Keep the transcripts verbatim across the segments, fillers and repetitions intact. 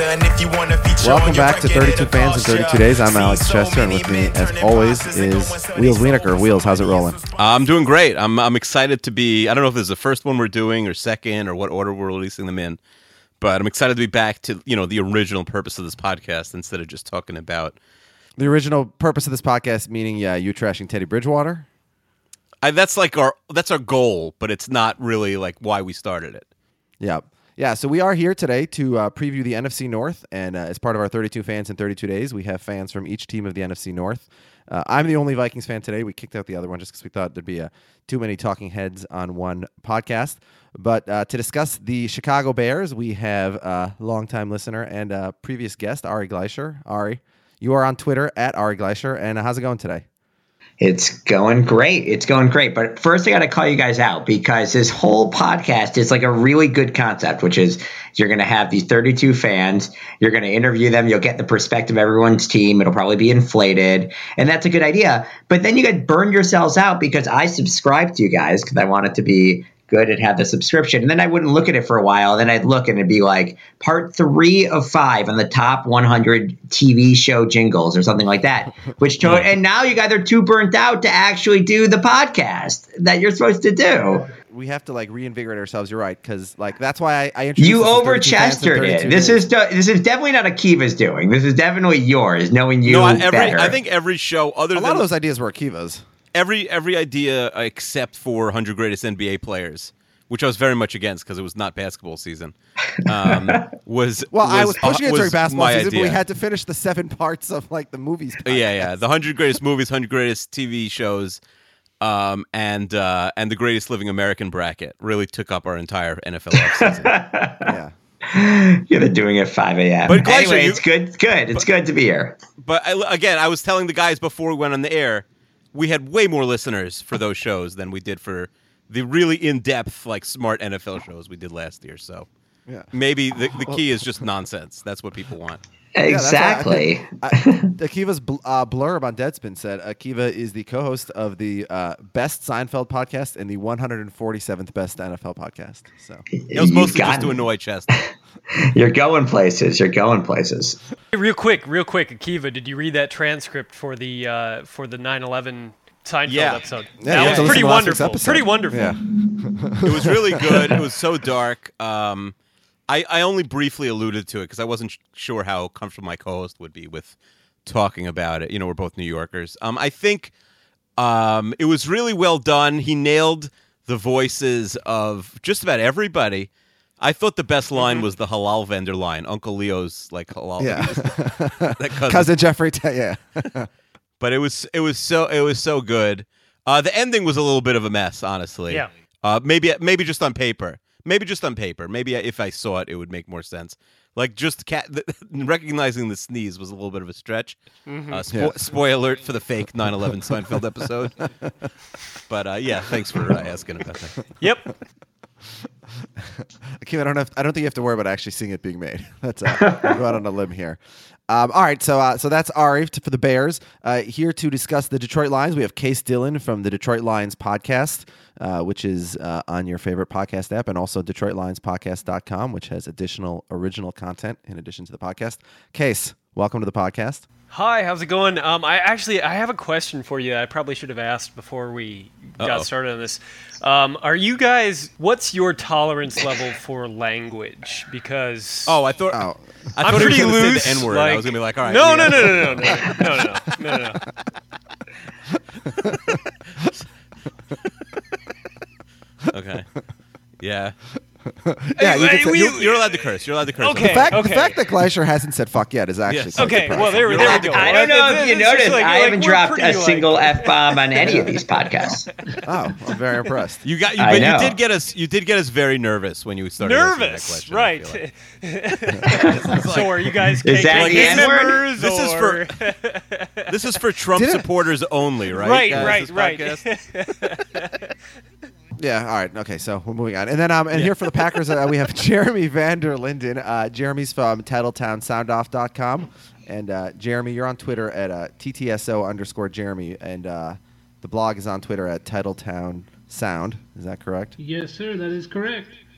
And if you want to feature Welcome back to thirty-two Fans in thirty-two Days. I'm Alex Chester, and with me, as always, is Wheels Wienerker. Wheels, how's it rolling? I'm doing great. I'm I'm excited to be. I don't know if this is the first one we're doing or second or what order we're releasing them in, but I'm excited to be back to you know the original purpose of this podcast instead of just talking about the original purpose of this podcast, meaning yeah, you trashing Teddy Bridgewater. I, that's like our that's our goal, but it's not really like why we started it. Yeah. Yeah, so we are here today to uh, preview the N F C North, and uh, as part of our thirty-two Fans in thirty-two Days, we have fans from each team of the N F C North. Uh, I'm the only Vikings fan today. We kicked out the other one just because we thought there'd be uh, too many talking heads on one podcast. But uh, to discuss the Chicago Bears, we have a uh, longtime listener and uh, previous guest, Ari Gleischer. Ari, you are on Twitter at Ari Gleischer, and uh, how's it going today? It's going great. It's going great. But first, I got to call you guys out because this whole podcast is like a really good concept, which is you're going to have these thirty-two fans. You're going to interview them. You'll get the perspective of everyone's team. It'll probably be inflated. And that's a good idea. But then you get burned yourselves out because I subscribe to you guys because I want it to be good and have the subscription. And then I wouldn't look at it for a while. Then I'd look and it'd be like part three of five on the top one hundred T V show jingles or something like that. Which to- and now you guys are too burnt out to actually do the podcast that you're supposed to do. We have to like reinvigorate ourselves. You're right, because like that's why I, I introduced you over Chestered it. This is this is definitely not Akiva's doing. This is definitely yours. Knowing you no, every, better. I think every show other a than lot of those ideas were Akiva's. Every every idea except for one hundred greatest N B A players, which I was very much against because it was not basketball season. Um, was well, was, I was pushing uh, it during basketball season, idea. but we had to finish the seven parts of like the movies. Podcast. Yeah, yeah, the one hundred greatest movies, one hundred greatest T V shows, um, and uh, and the greatest living American bracket really took up our entire N F L offseason. Yeah. Yeah, they're doing it at five a.m. But Gleischer, anyway, you, it's good. It's good. It's but, good to be here. But I, again, I was telling the guys before we went on the air, we had way more listeners for those shows than we did for the really in-depth, like smart N F L shows we did last year. So yeah. maybe the, the key is just nonsense. That's what people want. Exactly. Yeah, I, I, Akiva's bl- uh, blurb on Deadspin said Akiva is the co-host of the uh, best Seinfeld podcast and the one hundred forty-seventh best N F L podcast. So it was mostly just to annoy Chester. You're going places. You're going places. Real quick, real quick, Akiva, did you read that transcript for the uh, for the nine eleven Seinfeld yeah. episode? Yeah, that was pretty wonderful. Pretty wonderful. Yeah. It was really good. It was so dark. Um, I, I only briefly alluded to it because I wasn't sh- sure how comfortable my co-host would be with talking about it. You know, we're both New Yorkers. Um, I think um, it was really well done. He nailed the voices of just about everybody. I thought the best line mm-hmm. was the halal vendor line. Uncle Leo's like halal. Yeah. that cousin. cousin Jeffrey. T- yeah. But it was it was so it was so good. Uh, the ending was a little bit of a mess, honestly. Yeah. Uh, maybe maybe just on paper. Maybe just on paper. Maybe if I saw it, it would make more sense. Like just cat the, recognizing the sneeze was a little bit of a stretch. Mm-hmm. Uh, spo- yeah. Spoiler alert for the fake nine eleven Seinfeld episode. But uh, yeah, thanks for uh, asking about that. Yep. Akiva, I don't have. I don't think you have to worry about actually seeing it being made. That's uh, I'll go out on a limb here. Um, all right, so uh, so that's Ari to, for the Bears. Uh, here to discuss the Detroit Lions, we have Case Dillon from the Detroit Lions podcast, uh, which is uh, on your favorite podcast app, and also Detroit Lions Podcast dot com, which has additional original content in addition to the podcast. Case, welcome to the podcast. Hi, how's it going? Um, I actually I have a question for you that I probably should have asked before we Uh-oh. got started on this. Um, are you guys? What's your tolerance level for language? Because oh, I thought oh. I I'm thought pretty he was gonna loose. say the N-word. Like, I was gonna be like, all right. No, no, no, no, no, no, no, no, no, no. Okay. Yeah. Yeah, you Hey, can say, we- you, You're allowed to curse. You're allowed to curse. Okay. the fact okay. the fact that Gleischer hasn't said fuck yet is actually Yes. quite Okay, well, there, surprising. there we go. I don't know if you It's just noticed. like- I like, haven't we're dropped pretty, a like- single F bomb on any of these podcasts. Oh, I'm very impressed. You got you, I but know. you did get us. You did get us very nervous when you started. asking that Nervous, question, I feel right? like. So are you guys Is that K K the N-word? members? This is or- for this is for Trump Did it- supporters only, right? Right, guys, right, this right. podcast? Yeah, all right. Okay, so we're moving on. And then um, and here for the Packers, uh, we have Jeremy Vander Linden. Uh, Jeremy's from Titletown Sound Off dot com. And uh, Jeremy, you're on Twitter at uh, T T S O underscore Jeremy. And uh, the blog is on Twitter at Titletown Sound. Is that correct? Yes, sir. That is correct.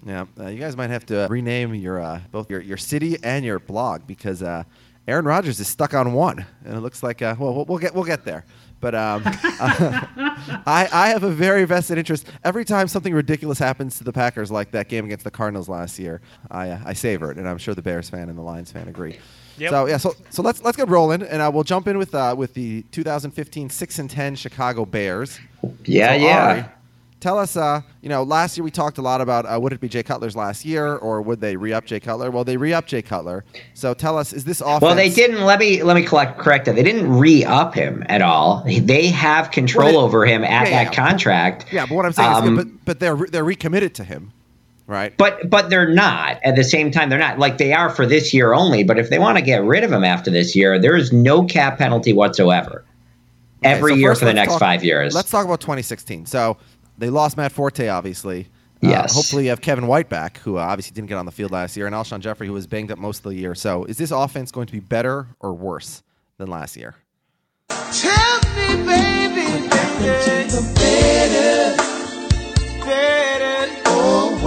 Yeah, uh, you guys might have to uh, rename your uh, both your, your city and your blog because uh, Aaron Rodgers is stuck on one, and it looks like uh, well, we'll we'll get we'll get there. But um, uh, I I have a very vested interest. Every time something ridiculous happens to the Packers, like that game against the Cardinals last year, I uh, I savor it, and I'm sure the Bears fan and the Lions fan agree. Yep. So yeah, so so let's let's get rolling, and uh, we'll jump in with uh, with the two thousand fifteen six and ten Chicago Bears. Yeah, So, yeah. Ari, tell us, uh, you know, last year we talked a lot about uh, would it be Jay Cutler's last year, or would they re-up Jay Cutler? Well, they re-up Jay Cutler. So tell us, is this offense? Well, they didn't. Let me let me collect, correct it. They didn't re-up him at all. They have control Well, they- over him at yeah, that yeah. contract. Yeah, but what I'm saying Um, is, but but they're they're recommitted to him, right? But but they're not. At the same time, they're not. Like, they are for this year only. But if they want to get rid of him after this year, there is no cap penalty whatsoever. Okay, Every so year first for the let's next talk- five years. Let's talk about twenty sixteen. So they lost Matt Forte, obviously. Yes. Uh, hopefully you have Kevin White back, who uh, obviously didn't get on the field last year, and Alshon Jeffrey, who was banged up most of the year. So is this offense going to be better or worse than last year? Tell me, baby, better, better or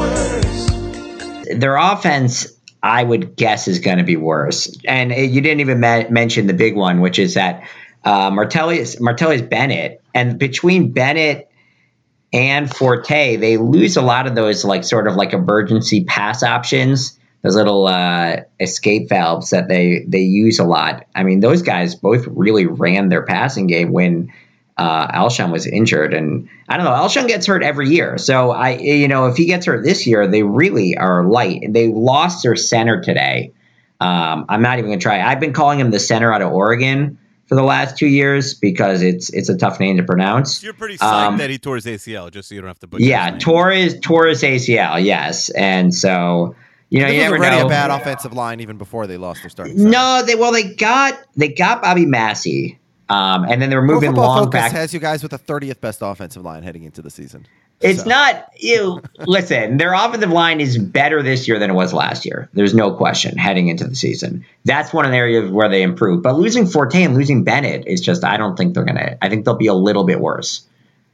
worse. Their offense, I would guess, is going to be worse. And uh, you didn't even ma- mention the big one, which is that uh, Martellus Martellus Bennett, and between Bennett and Forte, they lose a lot of those, like, sort of like emergency pass options, those little uh, escape valves that they they use a lot. I mean, those guys both really ran their passing game when uh, Alshon was injured, and I don't know. Alshon gets hurt every year, so I, you know, if he gets hurt this year, they really are light. They lost their center today. Um, I'm not even gonna try. I've been calling him the center out of Oregon for the last two years because it's it's a tough name to pronounce. You're pretty psyched Um, that he tore his A C L, just so you don't have to. butcher Yeah, his name. tore his tore his A C L. Yes, and so you know This you was never already know. a bad offensive line even before they lost their starting center. No, they well they got they got Bobby Massey, um, and then they were Pro moving Football long Focus back. has you guys with the thirtieth best offensive line heading into the season. It's So- not you. Listen, their offensive line is better this year than it was last year. There's no question heading into the season. That's one of the areas where they improved. But losing Forte and losing Bennett is just, I don't think they're gonna. I think they'll be a little bit worse.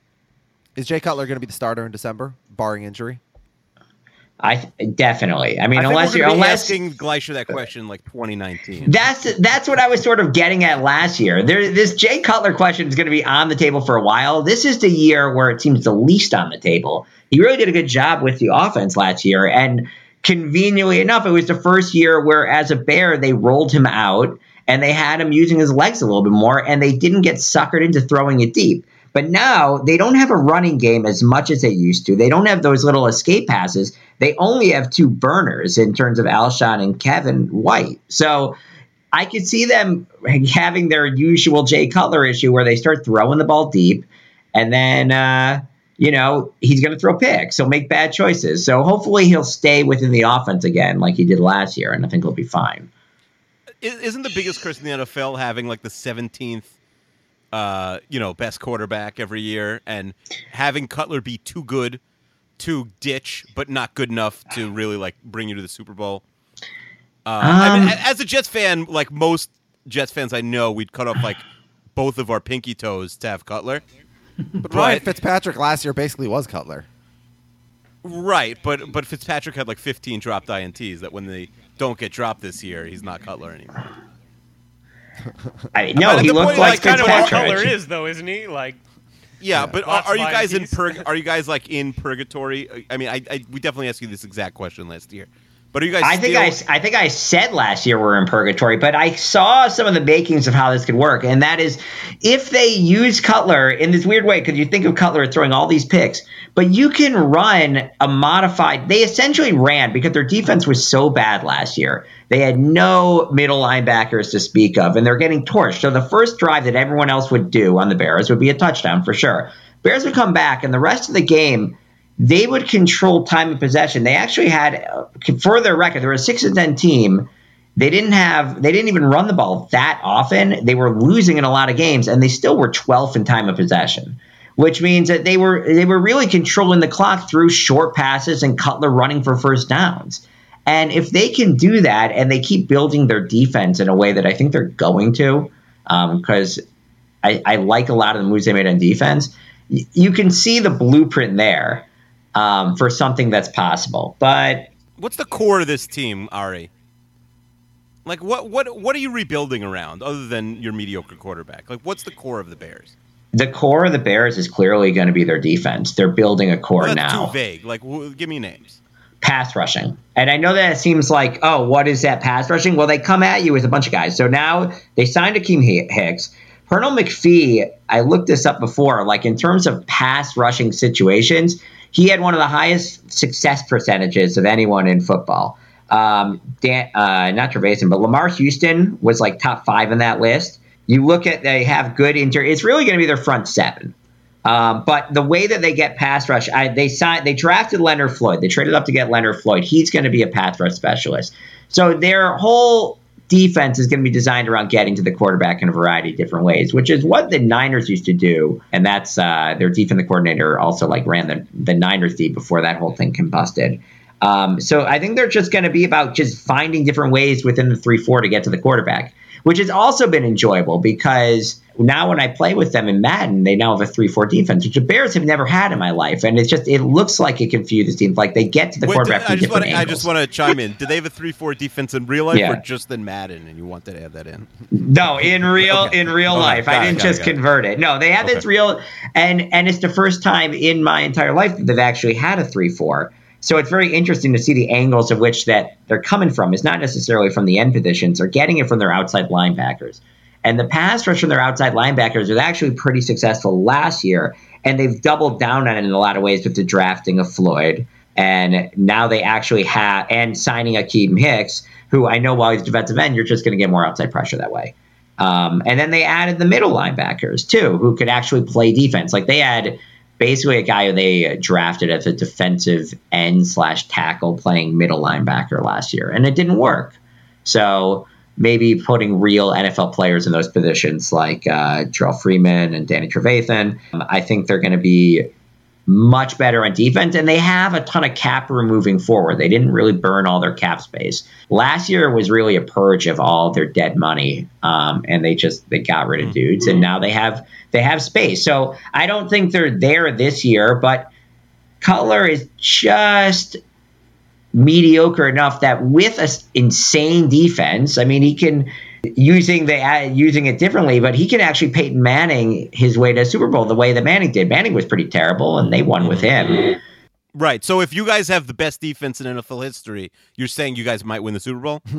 Is Jay Cutler going to be the starter in December, barring injury? I definitely. I mean, I think unless we're you're gonna be unless asking Gleischer that question like twenty nineteen. That's that's what I was sort of getting at last year. There, this Jay Cutler question is going to be on the table for a while. This is the year where it seems the least on the table. He really did a good job with the offense last year, and conveniently enough, it was the first year where, as a Bear, they rolled him out and they had him using his legs a little bit more, and they didn't get suckered into throwing it deep. But now they don't have a running game as much as they used to. They don't have those little escape passes. They only have two burners in terms of Alshon and Kevin White. So I could see them having their usual Jay Cutler issue where they start throwing the ball deep, and then, uh, you know, he's going to throw picks. He'll make bad choices. So hopefully he'll stay within the offense again like he did last year, and I think he'll be fine. Isn't the biggest curse in the N F L having like the seventeenth, uh, you know, best quarterback every year, and having Cutler be too good to ditch, but not good enough to really like bring you to the Super Bowl? Uh, I mean, Um, a- as a Jets fan, like most Jets fans I know, we'd cut off like both of our pinky toes to have Cutler. But Ryan But- Fitzpatrick last year basically was Cutler. Right, but but Fitzpatrick had like fifteen dropped I N Ts that when they don't get dropped this year, he's not Cutler anymore. I mean, no, But he the looks point is, like like, Kind of what Fitzpatrick. Cutler is, though, isn't he? Like, Yeah, but are, Lots are of you guys in I N Ts. purg? Are you guys like in purgatory? I mean, I, I we definitely asked you this exact question last year, but are you guys? I think still, I, I think I said last year we're in purgatory, but I saw some of the makings of how this could work, and that is if they use Cutler in this weird way, because you think of Cutler throwing all these picks, but you can run a modified. They essentially ran because their defense was so bad last year. They had no middle linebackers to speak of, and they're getting torched. So the first drive that everyone else would do on the Bears would be a touchdown for sure. Bears would come back, and the rest of the game, they would control time of possession. They actually had, uh, for their record, they were a six and ten team. They didn't have, they didn't even run the ball that often. They were losing in a lot of games, and they still were twelfth in time of possession, which means that they were they were really controlling the clock through short passes and Cutler running for first downs. And if they can do that, and they keep building their defense in a way that I think they're going to, because um, I, I like a lot of the moves they made on defense, y- you can see the blueprint there. um, for something that's possible. But what's the core of this team, Ari? Like, what what what are you rebuilding around other than your mediocre quarterback? Like, what's the core of the Bears? the core of the Bears is clearly going to be their defense. They're building a core Well, that's now. too vague. Like, w- give me names. Pass rushing. And I know that it seems like, oh, what is that pass rushing? Well, they come at you with a bunch of guys. So now they signed Akeem Hicks. Pernell McPhee, I looked this up before, like in terms of pass rushing situations, he had one of the highest success percentages of anyone in football. Um, Dan, uh, not Trevathan, but Lamar Houston was like top five in that list. You look at, they have good inter, it's really going to be their front seven. Um, but the way that they get pass rush, I, they signed, they drafted Leonard Floyd. They traded up to get Leonard Floyd. He's going to be a pass rush specialist. So their whole defense is going to be designed around getting to the quarterback in a variety of different ways, which is what the Niners used to do. And that's uh, their defensive coordinator also like ran the, the Niners D before that whole thing combusted. Um, so I think they're just going to be about just finding different ways within the three four to get to the quarterback, which has also been enjoyable because now when I play with them in Madden, they now have a three four defense, which the Bears have never had in my life. And it's just, it looks like it confuses teams. Like they get to the Wait, quarterback do- from I just different wanna, I angles. just want to chime in. Do they have a three four defense in real life Yeah. or just in Madden? And you wanted to add that in? No, in real Okay. in real Okay. life. Got I it, didn't got it, just got it. convert it. No, they have Okay. this real, and and it's the first time in my entire life that they've actually had a three four. So it's very interesting to see the angles of which that they're coming from. It's not necessarily from the end positions. They're getting it from their outside linebackers. And the pass rush from their outside linebackers was actually pretty successful last year. And they've doubled down on it in a lot of ways with the drafting of Floyd. And now they actually have, and signing Akeem Hicks, who I know while he's defensive end, you're just going to get more outside pressure that way. Um, and then they added the middle linebackers, too, who could actually play defense. Like they had basically a guy who they drafted as a defensive end slash tackle playing middle linebacker last year. And it didn't work. So maybe putting real N F L players in those positions like uh, Terrell Freeman and Danny Trevathan, um, I think they're going to be much better on defense. And they have a ton of cap room moving forward. They didn't really burn all their cap space. Last year was really a purge of all their dead money. Um, and they just, they got rid of dudes. And now they have, they have space. So I don't think they're there this year, but Cutler is just mediocre enough that with an insane defense, I mean, he can using the uh, using it differently, but he can actually Peyton Manning his way to a Super Bowl the way that Manning did. Manning was pretty terrible, and they won with him. Right. So if you guys have the best defense in N F L history, you're saying you guys might win the Super Bowl?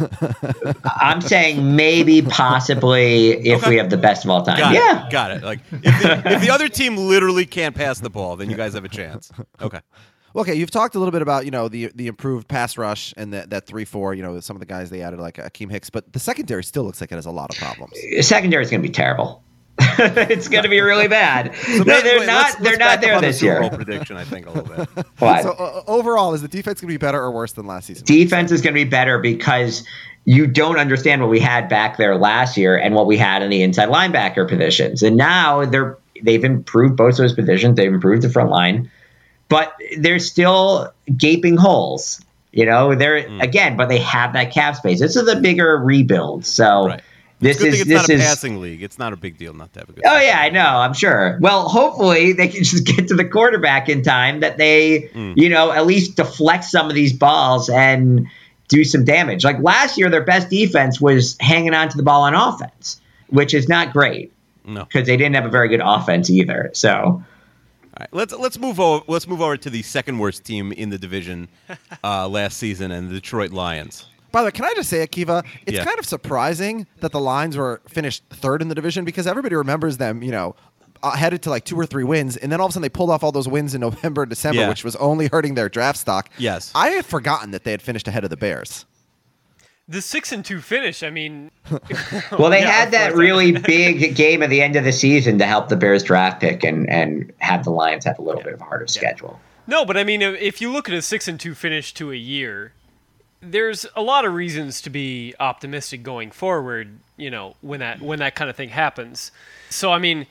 I'm saying maybe, possibly, if Okay. we have the best of all time. Got yeah. it. Got it. Like if the, if the other team literally can't pass the ball, then you guys have a chance. Okay. Okay, you've talked a little bit about, you know, the the improved pass rush and that that three four, you know, some of the guys they added like Akeem Hicks, but the secondary still looks like it has a lot of problems. Secondary is going to be terrible. It's going to be really bad. So they, let- they're wait, not. let's- they're let's not back up there on the this Super year. Bowl prediction, I think, a little bit. What? So uh, overall, is the defense going to be better or worse than last season? Defense is going to be better because you don't understand what we had back there last year and what we had in the inside linebacker positions. And now they're they've improved both those positions. They've improved the front line, but there's still gaping holes. You know, they're Mm. again, but they have that cap space. This is a bigger rebuild. So Right. this Good is thing it's this not a is. passing league. It's not a big deal not to have a good. Oh yeah, I know. I'm sure. Well, hopefully they can just get to the quarterback in time that they, Mm. you know, at least deflect some of these balls and do some damage. Like last year, their best defense was hanging on to the ball on offense, which is not great No. because they didn't have a very good offense either. So All right, let's let's move over. Let's move over to the second worst team in the division uh, last season, and the Detroit Lions. By the way, can I just say, Akiva, it's Yeah. kind of surprising that the Lions were finished third in the division because everybody remembers them, you know, uh, headed to like two or three wins, and then all of a sudden they pulled off all those wins in November and December, Yeah. which was only hurting their draft stock. Yes. I had forgotten that they had finished ahead of the Bears. The six and two finish. I mean, well, they Yeah, had of that course. really big game at the end of the season to help the Bears draft pick and and have the Lions have a little bit of a harder schedule. no, but I mean, if if you look at a six and two finish to a year, there's a lot of reasons to be optimistic going forward. You know, when that when that kind of thing happens. So I mean,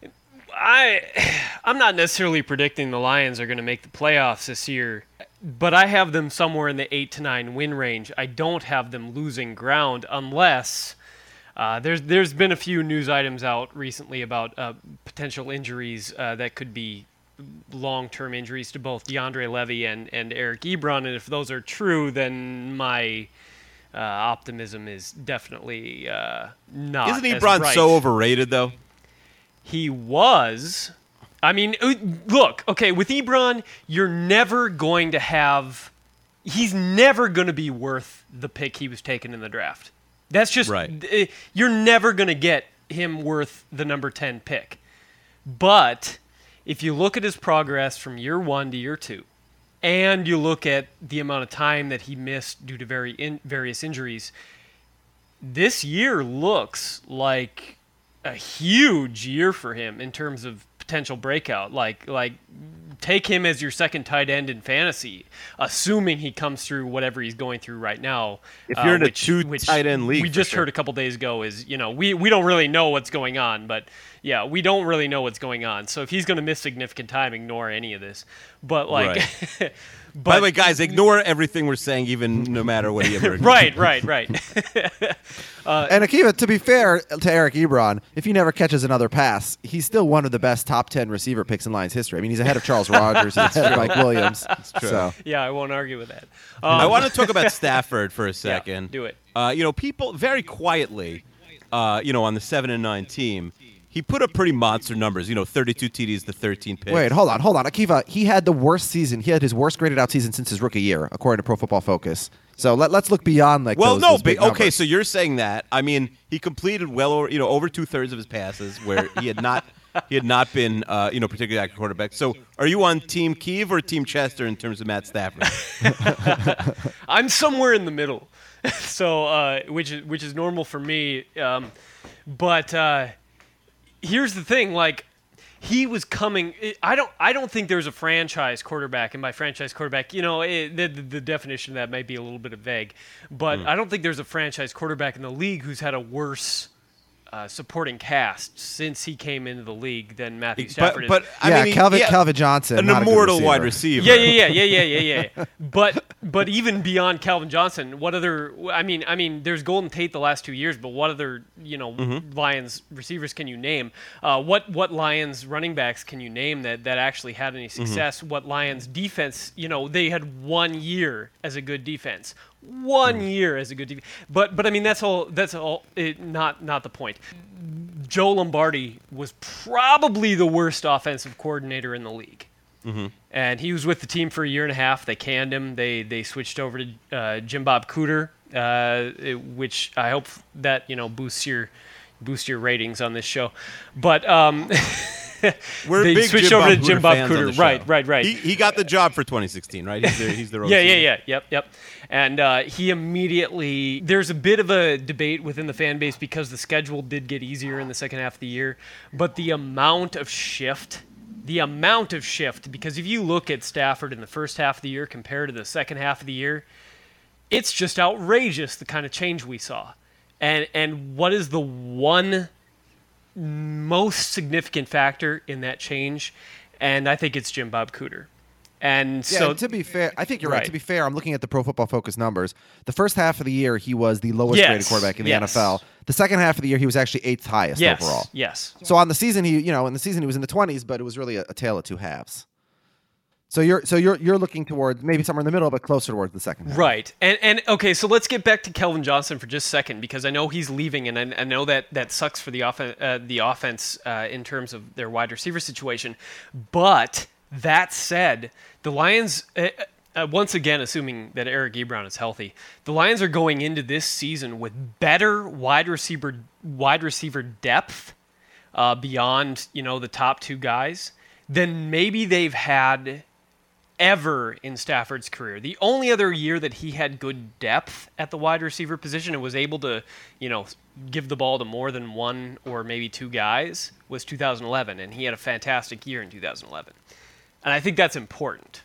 I I'm not necessarily predicting the Lions are going to make the playoffs this year, but I have them somewhere in the eight to nine win range. I don't have them losing ground unless uh, there's there's been a few news items out recently about uh, potential injuries uh, that could be long-term injuries to both DeAndre Levy and, and Eric Ebron, and if those are true, then my uh, optimism is definitely uh, not. Isn't as Ebron bright. so overrated, though? He was. I mean, uh, look, okay, with Ebron, you're never going to have. He's never going to be worth the pick he was taken in the draft. That's just. Right. uh, You're never going to get him worth the number ten pick. But if you look at his progress from year one to year two, and you look at the amount of time that he missed due to very in, various injuries, this year looks like a huge year for him in terms of potential breakout. Like, like take him as your second tight end in fantasy, assuming he comes through whatever he's going through right now. If you're uh, in a which, two which tight end league, we for just sure. heard a couple days ago is, you know, we, we don't really know what's going on, but yeah, we don't really know what's going on. So if he's going to miss significant time, ignore any of this. But like, Right. but, By the way, guys, ignore everything we're saying, even no matter what he ever agrees. right, right, right. And Akiva, to be fair to Eric Ebron, if he never catches another pass, he's still one of the best top ten receiver picks in Lions history. I mean, he's ahead of Charles Rogers, he's ahead of Mike Williams. true. So Yeah, I won't argue with that. Um, I want to talk about Stafford for a yeah, second. do it. Uh, you know, people very quietly, uh, you know, on the seven and nine team, he put up pretty monster numbers. You know, thirty-two T Ds to thirteen picks. wait, hold on, hold on. Akiva, he had the worst season. He had his worst graded out season since his rookie year, according to Pro Football Focus. So let, let's look beyond like Well, those, no, those big but, okay. numbers. So you're saying that? I mean, he completed well over, you know, over two thirds of his passes where he had not, he had not been, uh, you know, particularly active quarterback. So are you on Team Kiev or Team Chester in terms of Matt Stafford? I'm somewhere in the middle, so uh, which is which is normal for me. Um, but uh, here's the thing: like he was coming. I don't. I don't think there's a franchise quarterback, and by franchise quarterback, you know, it, the, the definition of that might be a little bit of vague. But Hmm. I don't think there's a franchise quarterback in the league who's had a worse uh, supporting cast since he came into the league than Matthew Stafford but is. but I yeah, mean, he- Calvin, yeah, Calvin Johnson, an not a good immortal receiver. wide receiver. Yeah, yeah, yeah, yeah, yeah, yeah, yeah. But but even beyond Calvin Johnson, what other? I mean, I mean, there's Golden Tate the last two years, but what other you know Mm-hmm. Lions receivers can you name? Uh, what what Lions running backs can you name that that actually had any Mm-hmm. success? What Lions defense? You know, they had one year as a good defense. One Mm. year as a good defense. But but I mean, that's all. That's all. It, not not the point. Joe Lombardi was probably the worst offensive coordinator in the league. Mm-hmm. And he was with the team for a year and a half. They canned him. They they switched over to uh, Jim Bob Cooter, uh, it- which I hope that you know boosts your boost your ratings on this show. But um, We're they big switched Jim over Bob to Jim Cooter Bob fans on Cooter. the show. Right, right, right. He, he got the job for twenty sixteen, right? He's their, he's their Yeah, O C. yeah, yeah. Yep, yep. And uh, he immediately, there's a bit of a debate within the fan base because the schedule did get easier in the second half of the year, but the amount of shift, the amount of shift, because if you look at Stafford in the first half of the year compared to the second half of the year, it's just outrageous the kind of change we saw. And and what is the one most significant factor in that change? And I think it's Jim Bob Cooter. And Yeah, so and to be fair, I think you're right. Right. To be fair, I'm looking at the Pro Football Focus numbers. The first half of the year, he was the lowest Yes, graded quarterback in the yes. N F L. The second half of the year, he was actually eighth highest yes, overall. yes. So on the season, he, you know, in the season he was in the twenties, but it was really a, a tale of two halves. So you're, so you're, you're looking towards maybe somewhere in the middle, but closer towards the second half. Right. And and okay, so let's get back to Kelvin Johnson for just a second because I know he's leaving, and I, I know that that sucks for the offen- uh, the offense uh, in terms of their wide receiver situation. But that said, the Lions. Uh, Uh, once again, assuming that Eric Ebron is healthy, the Lions are going into this season with better wide receiver wide receiver depth uh, beyond you know the top two guys than maybe they've had ever in Stafford's career. The only other year that he had good depth at the wide receiver position and was able to you know give the ball to more than one or maybe two guys was two thousand eleven, and he had a fantastic year in two thousand eleven, and I think that's important.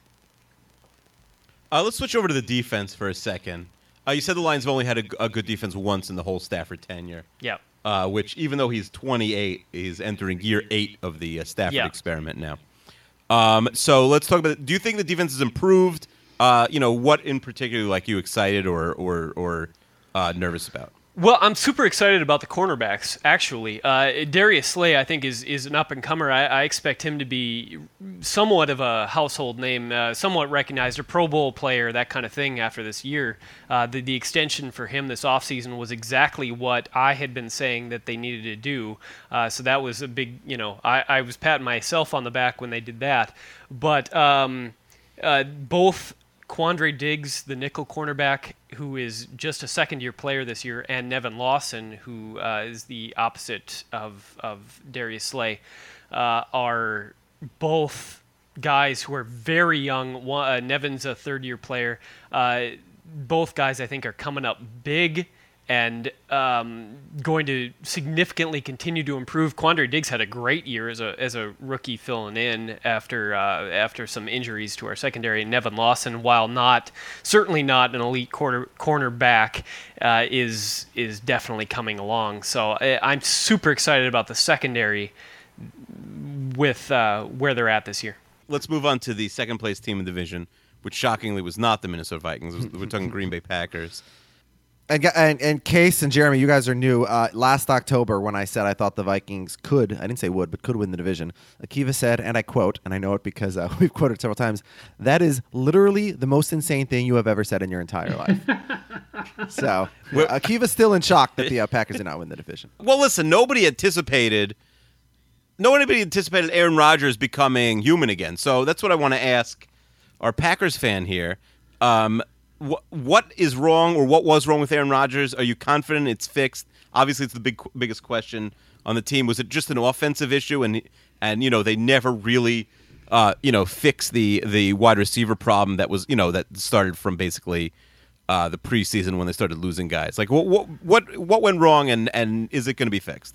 Uh, let's switch over to the defense for a second. Uh, you said the Lions have only had a, a good defense once in the whole Stafford tenure. Yeah. Uh, which, even though he's twenty-eight, he's entering year eight of the uh, Stafford Yeah. experiment now. Um, so let's talk about. Do you think the defense has improved? Uh, you know, what in particular, like you, excited or or or uh, nervous about? Well, I'm super excited about the cornerbacks, actually. Uh, Darius Slay, I think, is, is an up-and-comer. I, I expect him to be somewhat of a household name, uh, somewhat recognized, a Pro Bowl player, that kind of thing after this year. Uh, the, the extension for him this offseason was exactly what I had been saying that they needed to do. Uh, so that was a big, you know, I, I was patting myself on the back when they did that. But um, uh, both Quandre Diggs, the nickel cornerback, who is just a second-year player this year, and Nevin Lawson, who uh, is the opposite of, of Darius Slay, uh, are both guys who are very young. One, uh, Nevin's a third-year player. Uh, both guys, I think, are coming up big and um, going to significantly continue to improve. Quandre Diggs had a great year as a as a rookie filling in after uh, after some injuries to our secondary. Nevin Lawson, while not certainly not an elite quarter cornerback, uh, is is definitely coming along. So I, I'm super excited about the secondary with uh, where they're at this year. Let's move on to the second place team in the division, which shockingly was not the Minnesota Vikings. We're talking Green Bay Packers. And, and, and Case and Jeremy, you guys are new. Uh, last October, when I said I thought the Vikings could, I didn't say would, but could win the division, Akiva said, and I quote, and I know it because uh, we've quoted it several times, that is literally the most insane thing you have ever said in your entire life. So well, Akiva's still in shock that the uh, Packers did not win the division. Well, listen, nobody anticipated, nobody anticipated Aaron Rodgers becoming human again. So that's what I want to ask our Packers fan here. Um, What what is wrong, or what was wrong with Aaron Rodgers? Are you confident it's fixed? Obviously, it's the big biggest question on the team. Was it just an offensive issue, and and you know they never really uh, you know fixed the the wide receiver problem that was you know that started from basically uh, the preseason when they started losing guys. Like what what what, what went wrong, and, and is it going to be fixed?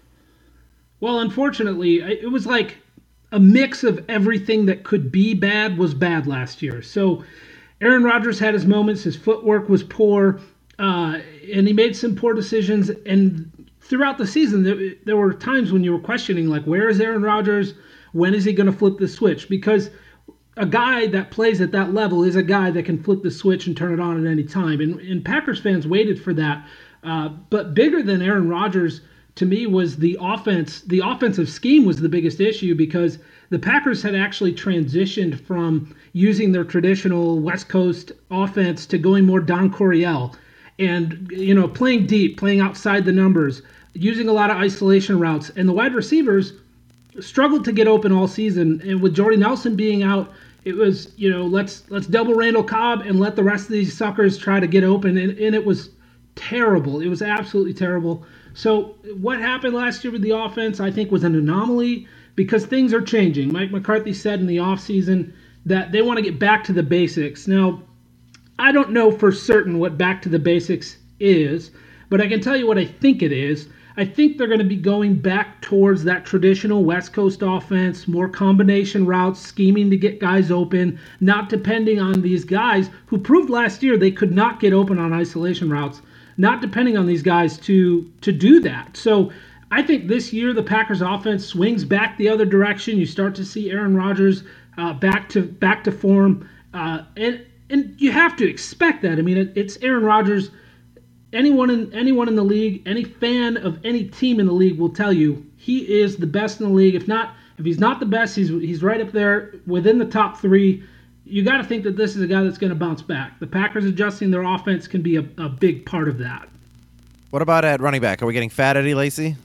Well, unfortunately, it was like a mix of everything that could be bad was bad last year. So Aaron Rodgers had his moments. His footwork was poor, uh, and he made some poor decisions. And throughout the season, there, there were times when you were questioning, like, where is Aaron Rodgers? When is he going to flip the switch? Because a guy that plays at that level is a guy that can flip the switch and turn it on at any time. And, and Packers fans waited for that. Uh, but bigger than Aaron Rodgers, to me, was the offense. The offensive scheme was the biggest issue because the Packers had actually transitioned from using their traditional West Coast offense to going more Don Coryell and, you know, playing deep, playing outside the numbers, using a lot of isolation routes. And the wide receivers struggled to get open all season. And with Jordy Nelson being out, it was, you know, let's let's double Randall Cobb and let the rest of these suckers try to get open. And, and it was terrible. It was absolutely terrible. So what happened last year with the offense, I think, was an anomaly because things are changing. Mike McCarthy said in the offseason that they want to get back to the basics. Now, I don't know for certain what back to the basics is, but I can tell you what I think it is. I think they're going to be going back towards that traditional West Coast offense, more combination routes, scheming to get guys open, not depending on these guys who proved last year they could not get open on isolation routes, not depending on these guys to to do that. So I think this year the Packers offense swings back the other direction. You start to see Aaron Rodgers uh, back to back to form, uh, and and you have to expect that. I mean, it, it's Aaron Rodgers. Anyone in anyone in the league, any fan of any team in the league will tell you he is the best in the league. If not, if he's not the best, he's he's right up there within the top three. You got to think that this is a guy that's going to bounce back. The Packers adjusting their offense can be a, a big part of that. What about at running back? Are we getting fat Eddie Lacy?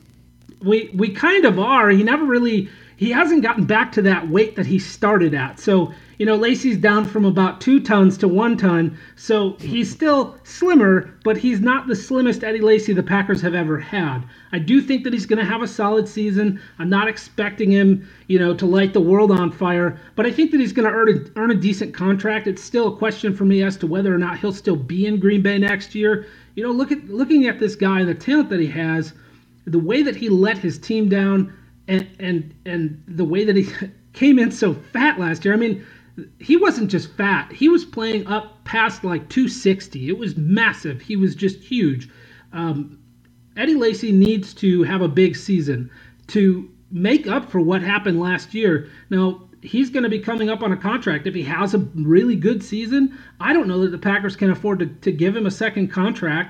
We we kind of are. He never really he hasn't gotten back to that weight that he started at. So, you know, Lacy's down from about two tons to one ton. So he's still slimmer, but he's not the slimmest Eddie Lacy the Packers have ever had. I do think that he's going to have a solid season. I'm not expecting him, you know, to light the world on fire, but I think that he's going to earn a, earn a decent contract. It's still a question for me as to whether or not he'll still be in Green Bay next year. You know, look at looking at this guy and the talent that he has, the way that he let his team down, and and and the way that he came in so fat last year. I mean, he wasn't just fat. He was playing up past like two sixty. It was massive. He was just huge. Um, Eddie Lacy needs to have a big season to make up for what happened last year. Now, he's going to be coming up on a contract. If he has a really good season, I don't know that the Packers can afford to, to give him a second contract.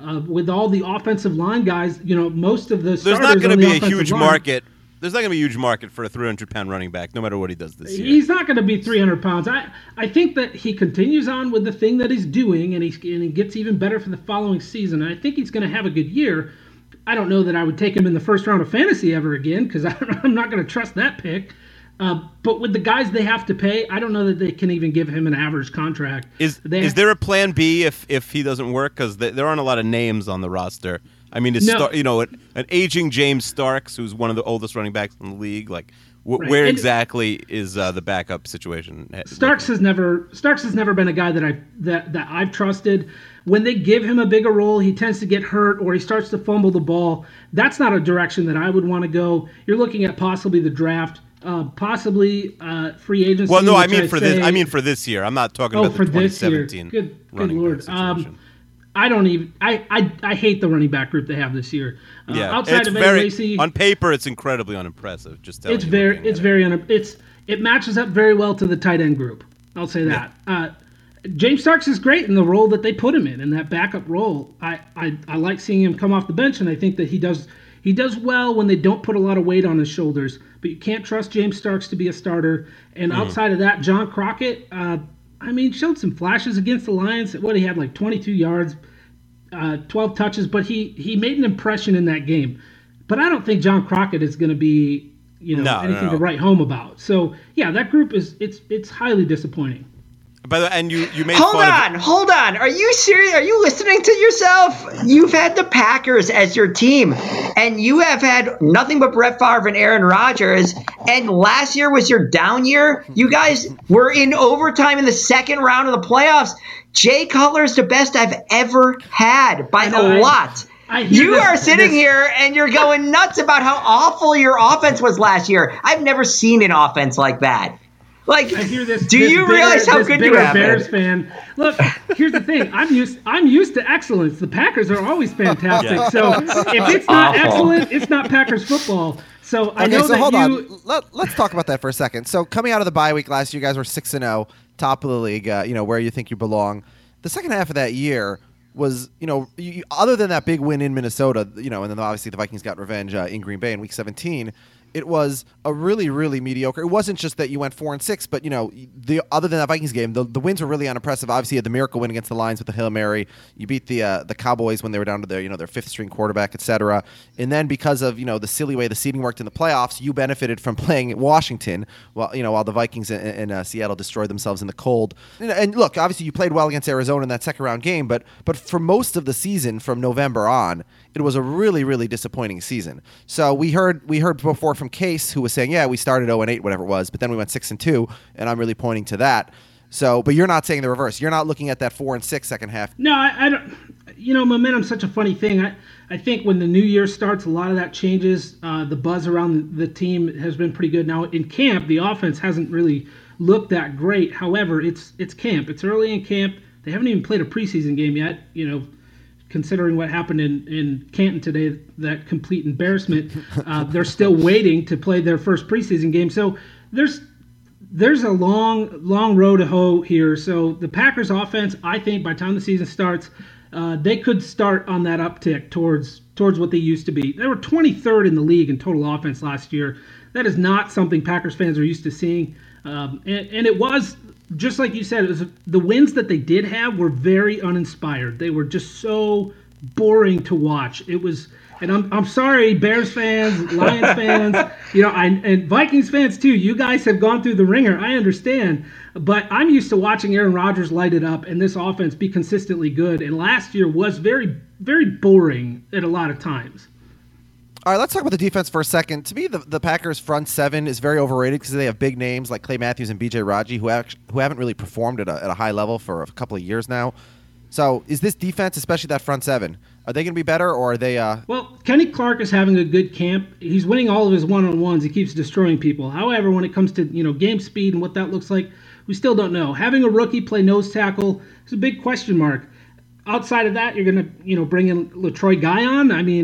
uh, with all the offensive line guys, you know, most of the There's starters not going to on the be a offensive huge line, market. There's not going to be a huge market for a three hundred pound running back, no matter what he does this year. He's not going to be three hundred pounds. I, I think that he continues on with the thing that he's doing, and, he's, and he gets even better for the following season. And I think he's going to have a good year. I don't know that I would take him in the first round of fantasy ever again, because I'm not going to trust that pick. Uh, but with the guys they have to pay, I don't know that they can even give him an average contract. Is they is there a plan B if, if he doesn't work? Because th- there aren't a lot of names on the roster. I mean, is No. Star- you know, an, an aging James Starks, who's one of the oldest running backs in the league. Like, wh- Right. where And- exactly is uh, the backup situation? Starks has never Starks has never been a guy that I that that I've trusted. When they give him a bigger role, he tends to get hurt or he starts to fumble the ball. That's not a direction that I would want to go. You're looking at possibly the draft, uh, possibly uh, free agency. Well, no, I which mean I'd for say- this. I mean for this year. I'm not talking Oh, about for the this year. twenty seventeen Good, good running back lord. situation. Um, I don't even. I, I I hate the running back group they have this year. Uh, yeah, outside it's of very Eddie Lacy, on paper. It's incredibly unimpressive. Just telling it's you very looking it's at it. very un, it's it matches up very well to the tight end group. I'll say that. Uh, James Starks is great in the role that they put him in, in that backup role. I, I, I like seeing him come off the bench, and I think that he does he does well when they don't put a lot of weight on his shoulders. But you can't trust James Starks to be a starter. And outside of that, John Crockett, uh, I mean, showed some flashes against the Lions. What he had like twenty-two yards, uh, twelve touches, but he he made an impression in that game. But I don't think John Crockett is going to be you know No, no, anything no. to write home about. So yeah, that group is it's it's highly disappointing. By the way, and you you made Hold fun on, of hold on. Are you serious? Are you listening to yourself? You've had the Packers as your team, and you have had nothing but Brett Favre and Aaron Rodgers. And last year was your down year. You guys were in overtime in the second round of the playoffs. Jay Cutler's the best I've ever had by know, a I- lot. I hear You this- are sitting this- here and you're going nuts about how awful your offense was last year. I've never seen an offense like that. Like, I hear this. do this you bitter- realize how this good you bitter have Bears it? fan. Look, here's the thing. I'm used. I'm used to excellence. The Packers are always fantastic. Yeah. So if it's not Awful. excellent, it's not Packers football. So I Okay, know so that hold you. on. Let, let's talk about that for a second. So coming out of the bye week last year, you guys were six and zero, top of the league. Uh, you know where you think you belong. The second half of that year was, you know, you, other than that big win in Minnesota, you know, and then obviously the Vikings got revenge uh, in Green Bay in Week seventeen. It was a really, really mediocre. It wasn't just that you went four and six, but you know, the other than that Vikings game, the, the wins were really unimpressive. Obviously, you had the miracle win against the Lions with the Hail Mary. You beat the uh, the Cowboys when they were down to their you know their fifth string quarterback, et cetera. And then because of you know the silly way the seeding worked in the playoffs, you benefited from playing Washington while you know while the Vikings in, in uh, Seattle destroyed themselves in the cold. And, and look, obviously you played well against Arizona in that second round game, but but for most of the season from November on, it was a really, really disappointing season. So we heard we heard before from Case, who was saying, yeah, we started oh and eight, whatever it was, but then we went six and two, and I'm really pointing to that. So, but you're not saying the reverse. You're not looking at that four and six second half. No, I, I don't. You know, momentum's such a funny thing. I, I think when the new year starts, a lot of that changes. Uh, the buzz around the team has been pretty good. Now in camp, the offense hasn't really looked that great. However, it's it's camp. It's early in camp. They haven't even played a preseason game yet. You know, considering what happened in, in Canton today, that complete embarrassment, uh, they're still waiting to play their first preseason game. So there's there's a long, long road to hoe here. So the Packers offense, I think by the time the season starts, uh, they could start on that uptick towards towards what they used to be. They were twenty-third in the league in total offense last year. That is not something Packers fans are used to seeing. Um, and, and it was, just like you said, it was, the wins that they did have were very uninspired. They were just so boring to watch. It was, and I'm I'm sorry, Bears fans, Lions fans, you know, I, and Vikings fans too. You guys have gone through the ringer. I understand, but I'm used to watching Aaron Rodgers light it up and this offense be consistently good. And last year was very, very boring at a lot of times. All right, let's talk about the defense for a second. To me, the, the Packers' front seven is very overrated because they have big names like Clay Matthews and B J Raji who, act, who haven't really performed at a, at a high level for a couple of years now. So is this defense, especially that front seven, are they going to be better or are they uh... – Well, Kenny Clark is having a good camp. He's winning all of his one-on-ones. He keeps destroying people. However, when it comes to, you know, game speed and what that looks like, we still don't know. Having a rookie play nose tackle is a big question mark. Outside of that, you're going to, you know, bring in LaTroy Guion. I mean,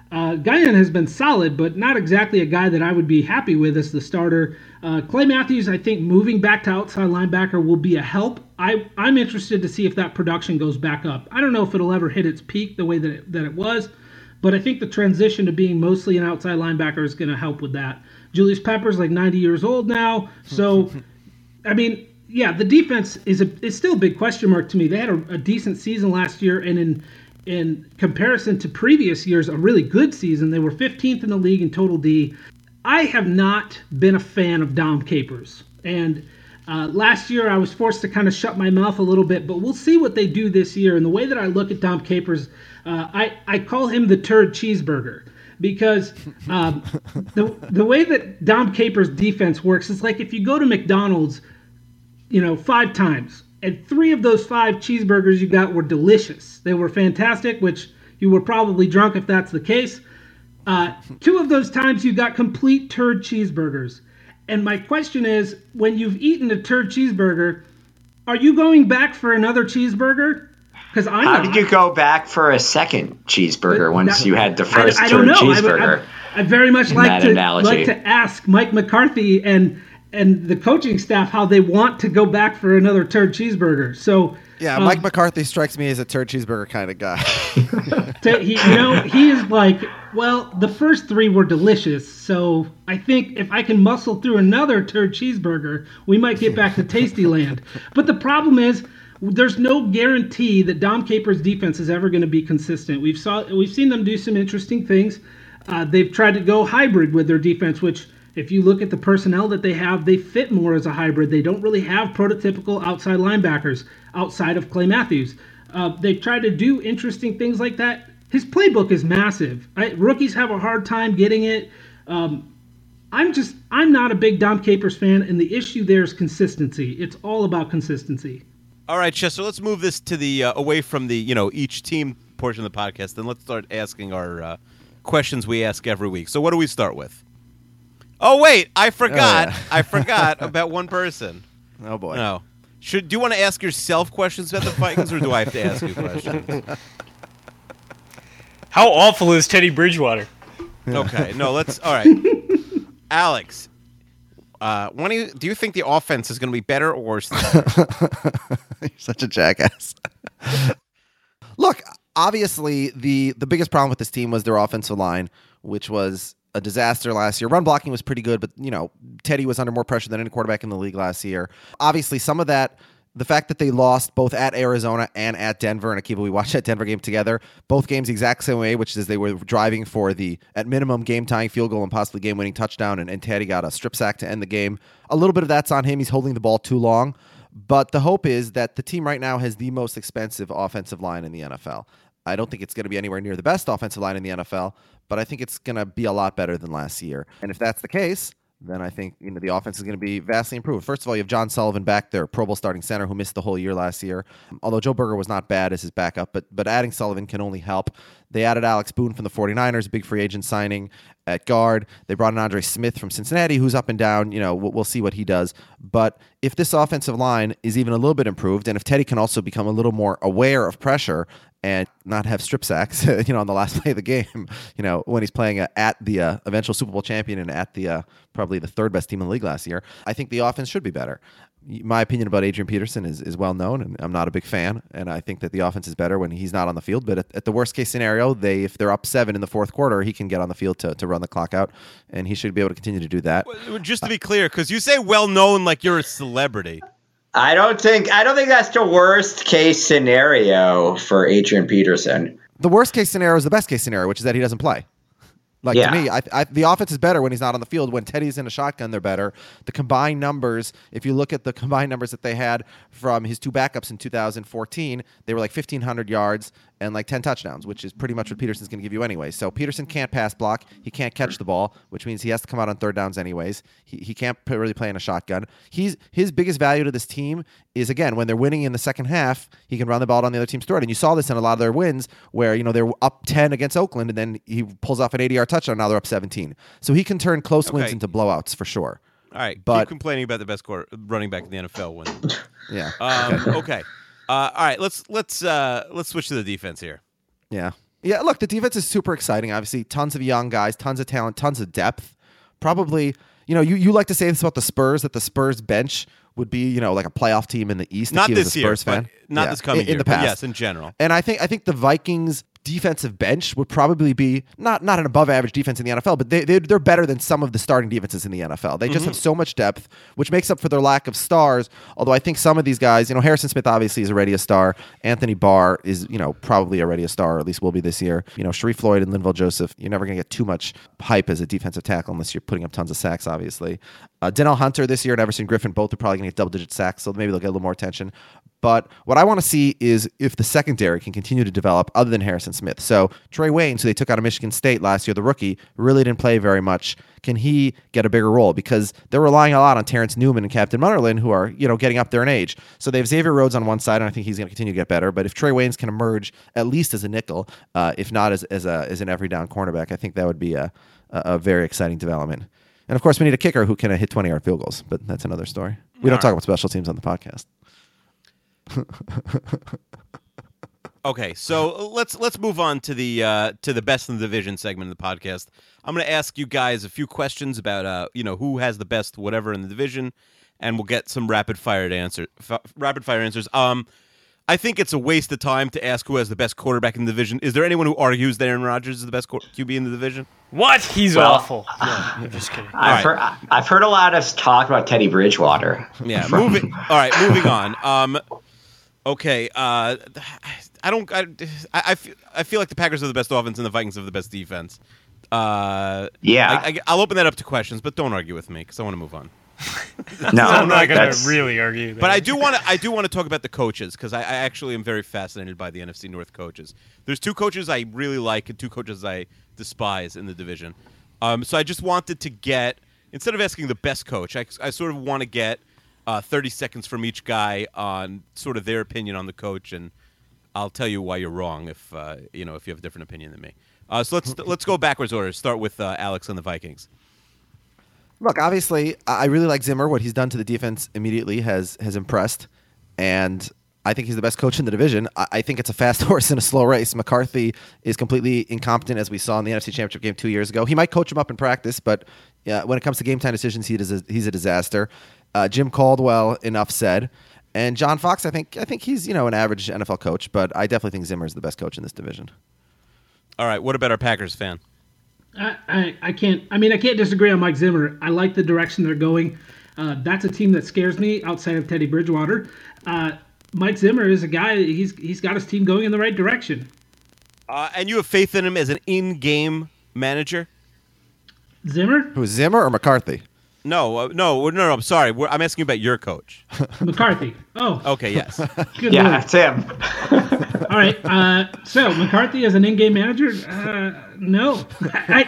Uh, Guyan has been solid, but not exactly a guy that I would be happy with as the starter. Uh, Clay Matthews, I think moving back to outside linebacker will be a help. I, I'm interested to see if that production goes back up. I don't know if it'll ever hit its peak the way that it, that it was, but I think the transition to being mostly an outside linebacker is going to help with that. Julius Peppers like ninety years old now, so I mean, yeah, the defense is a is still a big question mark to me. They had a, a decent season last year, and in in comparison to previous years, a really good season. They were fifteenth in the league in total D. I have not been a fan of Dom Capers, and uh, last year I was forced to kind of shut my mouth a little bit, but we'll see what they do this year. And the way that I look at Dom Capers, uh, I, I call him the turd cheeseburger. Because um, the the way that Dom Capers' defense works is like if you go to McDonald's, you know, five times, and three of those five cheeseburgers you got were delicious. They were fantastic, which you were probably drunk if that's the case. Uh, two of those times you got complete turd cheeseburgers. And my question is, when you've eaten a turd cheeseburger, are you going back for another cheeseburger? Because I'm How not. did you go back for a second cheeseburger But once that- you had the first I, I don't turd know. I, cheeseburger? I, I very much in like that to analogy. like to ask Mike McCarthy and and the coaching staff how they want to go back for another turd cheeseburger. So Yeah, um, Mike McCarthy strikes me as a turd cheeseburger kind of guy. to, he, you know, he is like, well, the first three were delicious, so I think if I can muscle through another turd cheeseburger, we might get back to Tasty Land. But the problem is, there's no guarantee that Dom Capers' defense is ever going to be consistent. We've saw we've seen them do some interesting things. Uh, they've tried to go hybrid with their defense, which, if you look at the personnel that they have, they fit more as a hybrid. They don't really have prototypical outside linebackers outside of Clay Matthews. Uh, they've tried to do interesting things like that. His playbook is massive. I, rookies have a hard time getting it. Um, I'm just I'm not a big Dom Capers fan, and the issue there is consistency. It's all about consistency. All right, Chester, let's move this to the uh, away from the, you know, each team portion of the podcast, and let's start asking our uh, questions we ask every week. So what do we start with? Oh, wait, I forgot. Oh, yeah. I forgot about one person. Oh, boy. No. Should do you want to ask yourself questions about the Vikings, or do I have to ask you questions? How awful is Teddy Bridgewater? Okay, no, let's, all right. Alex, uh, when do you, do you think the offense is going to be better or worse than that? You're such a jackass. Look, obviously, the, the biggest problem with this team was their offensive line, which was a disaster last year. Run blocking was pretty good, but, you know, Teddy was under more pressure than any quarterback in the league last year. Obviously, some of that, the fact that they lost both at Arizona and at Denver, and Akiva, we watched that Denver game together, both games the exact same way, which is they were driving for the, at minimum, game-tying field goal and possibly game-winning touchdown, and, and Teddy got a strip sack to end the game. A little bit of that's on him. He's holding the ball too long. But the hope is that the team right now has the most expensive offensive line in the N F L. I don't think it's going to be anywhere near the best offensive line in the N F L, but I think it's going to be a lot better than last year. And if that's the case, then I think, you know, the offense is going to be vastly improved. First of all, you have John Sullivan back there, Pro Bowl starting center, who missed the whole year last year. Although Joe Burger was not bad as his backup, but but adding Sullivan can only help. They added Alex Boone from the 49ers, a big free agent signing at guard. They brought in Andre Smith from Cincinnati, who's up and down. You know, we'll, we'll see what he does. But if this offensive line is even a little bit improved, and if Teddy can also become a little more aware of pressure and not have strip sacks, you know, on the last play of the game, you know, when he's playing uh, at the uh, eventual Super Bowl champion and at the uh, probably the third best team in the league last year, I think the offense should be better. My opinion about Adrian Peterson is, is well known, and I'm not a big fan, and I think that the offense is better when he's not on the field. But at, at the worst case scenario, they if they're up seven in the fourth quarter, he can get on the field to, to run the clock out, and he should be able to continue to do that. Well, just to be clear, because you say well known like you're a celebrity. I don't think I don't think that's the worst case scenario for Adrian Peterson. The worst case scenario is the best case scenario, which is that he doesn't play. Like, Yeah. to me, I, I, the offense is better when he's not on the field. When Teddy's in a shotgun, they're better. The combined numbers, if you look at the combined numbers that they had from his two backups in two thousand fourteen, they were like fifteen hundred yards and like ten touchdowns, which is pretty much what Peterson's going to give you anyway. So Peterson can't pass block. He can't catch the ball, which means he has to come out on third downs anyways. He, he can't p- really play in a shotgun. He's His biggest value to this team is, again, when they're winning in the second half, he can run the ball down the other team's throat. And you saw this in a lot of their wins where, you know, they're up ten against Oakland, and then he pulls off an eighty-yard touchdown. Now they're up seventeen. So he can turn close wins Okay. into blowouts for sure. All right, But- keep complaining about the best quarter, running back in the N F L win. Yeah. Um, okay. Uh, all right, let's let's uh, let's switch to the defense here. Yeah. Yeah, look, the defense is super exciting. Obviously, tons of young guys, tons of talent, tons of depth. Probably, you know, you, you like to say this about the Spurs, that the Spurs bench would be, you know, like a playoff team in the East. Not if he was this a year, Spurs fan. but not Yeah, this coming in, year. in the but past. yes, in general. And I think I think the Vikings defensive bench would probably be not not an above average defense in the N F L, but they, they they're better than some of the starting defenses in the N F L. They just Mm-hmm. have so much depth, which makes up for their lack of stars. Although I think some of these guys, you know, Harrison Smith obviously is already a star. Anthony Barr is, you know, probably already a star, or at least will be this year. You know, Sharif Floyd and Linval Joseph, you're never going to get too much hype as a defensive tackle unless you're putting up tons of sacks, obviously. Uh, Danielle Hunter this year and Everson Griffin both are probably going to get double digit sacks, so maybe they'll get a little more attention. But what I want to see is if the secondary can continue to develop other than Harrison Smith. So Trey Waynes, who they took out of Michigan State last year, the rookie, really didn't play very much. Can he get a bigger role? Because they're relying a lot on Terrence Newman and Captain Munnerlyn, who are, you know, getting up there in age. So they have Xavier Rhodes on one side, and I think he's going to continue to get better. But if Trey Waynes can emerge at least as a nickel, uh, if not as as a as an every down cornerback, I think that would be a a, a very exciting development. And of course, we need a kicker who can uh, hit twenty yard field goals, but that's another story. We don't All talk right. about special teams on the podcast. Okay, so let's let's move on to the uh, to the best in the division segment of the podcast. I'm going to ask you guys a few questions about uh, you know, who has the best whatever in the division, and we'll get some rapid fire answer f- rapid fire answers. Um, I think it's a waste of time to ask who has the best quarterback in the division. Is there anyone who argues that Aaron Rodgers is the best Q B in the division? What? He's Well, awful. No, I'm just kidding. I've, right. heard, I've heard a lot of talk about Teddy Bridgewater. Yeah, moving. All right, moving on. Um, okay. Uh, I don't. I, I, feel, I feel like the Packers are the best offense and the Vikings have the best defense. Uh, Yeah. I, I, I'll open that up to questions, but don't argue with me because I want to move on. No, I'm not going that's- to really argue. But I do want to. I do want to talk about the coaches because I, I actually am very fascinated by the N F C North coaches. There's two coaches I really like and two coaches I despise in the division. Um, so I just wanted to get, instead of asking the best coach, I, I sort of want to get uh, thirty seconds from each guy on sort of their opinion on the coach, and I'll tell you why you're wrong if uh, you know if you have a different opinion than me. Uh, so let's let's go backwards order. Start with uh, Alex on the Vikings. Look, obviously, I really like Zimmer. What he's done to the defense immediately has has impressed, and I think he's the best coach in the division. I, I think it's a fast horse in a slow race. McCarthy is completely incompetent, as we saw in the N F C Championship game two years ago. He might coach him up in practice, but uh, when it comes to game time decisions, he does, he's a disaster. Uh, Jim Caldwell, enough said, and John Fox. I think I think he's you know an average N F L coach, but I definitely think Zimmer is the best coach in this division. All right, what about our Packers fan? I, I, I can't. I mean, I can't disagree on Mike Zimmer. I like the direction they're going. Uh, that's a team that scares me outside of Teddy Bridgewater. Uh, Mike Zimmer is a guy. He's he's got his team going in the right direction. Uh, and you have faith in him as an in-game manager? Zimmer, Who, Zimmer or McCarthy? No, uh, no, no, no. I'm sorry. We're, I'm asking you about your coach. McCarthy. Oh, Okay, yes. good Yeah, lord. that's him. All right. Uh, so McCarthy as an in-game manager? Uh, no. I,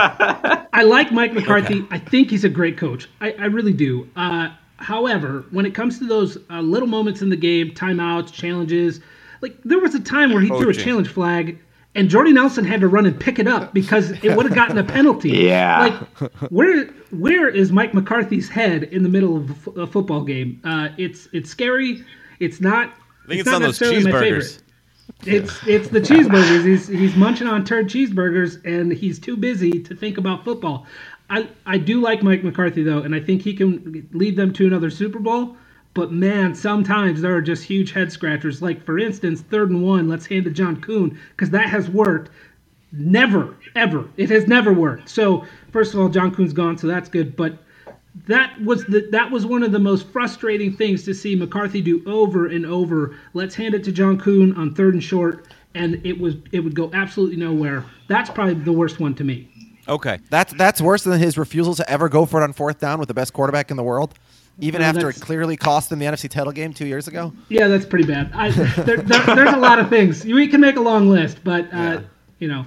I, I like Mike McCarthy. I think he's a great coach. I, I really do. Uh, however, when it comes to those uh, little moments in the game, timeouts, challenges, like there was a time where he threw a Coaching. challenge flag and Jordy Nelson had to run and pick it up because it would have gotten a penalty. Yeah. Like, where where is Mike McCarthy's head in the middle of a, fo- a football game? Uh, it's it's scary. It's not. I think it's, not on those necessarily my cheeseburgers. favorite. It's it's the cheeseburgers. He's he's munching on turd cheeseburgers, and he's too busy to think about football. I I do like Mike McCarthy though, and I think he can lead them to another Super Bowl. But man, sometimes there are just huge head scratchers. Like for instance, third and one, let's hand to John Kuhn because that has worked. Never, ever, it has never worked. So first of all, John Kuhn's gone, so that's good. But that was the that was one of the most frustrating things to see McCarthy do over and over. Let's hand it to John Kuhn on third and short, and it was it would go absolutely nowhere. That's probably the worst one to me. Okay. That's that's worse than his refusal to ever go for it on fourth down with the best quarterback in the world, even Uh, after it that's- clearly cost him the N F C title game two years ago. Yeah, that's pretty bad. I, there, there, there's a lot of things. We can make a long list, but uh, you know.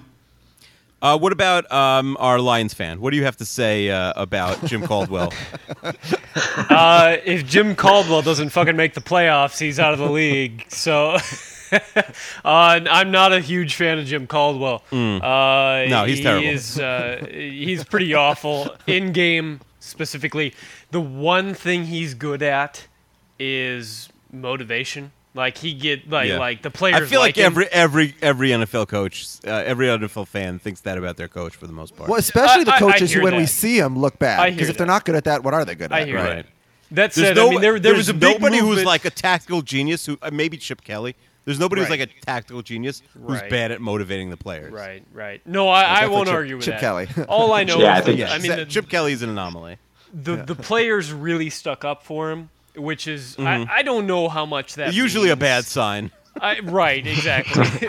Uh, what about um, our Lions fan? What do you have to say uh, about Jim Caldwell? Uh, if Jim Caldwell doesn't fucking make the playoffs, he's out of the league. So uh, I'm not a huge fan of Jim Caldwell. Uh, No, he's he terrible. Is, uh, he's pretty awful in game specifically. The one thing he's good at is motivation. Like he get like Yeah. like the players. I feel like, him. every every every N F L coach, uh, every N F L fan thinks that about their coach for the most part. Well, especially the I- I- I coaches who, hear when we that. see them, look bad. I Because hear if they're that. not good at that, what are they good at? I hear right? that. Right. That There's said, no, I mean, there, there was there's a big nobody who's movement- like a tactical genius. Who uh, maybe Chip Kelly. There's nobody who's Right. like a tactical genius who's Right. bad at motivating the players. Right, right. No, I, I definitely won't Chip- argue with Chip that. Kelly. All I know Yeah, I is think- that, I mean, That- the, Chip Kelly's an anomaly. the the players really stuck up for him, which is Mm-hmm. I, I don't know how much that Usually a means. bad sign. I, right, exactly.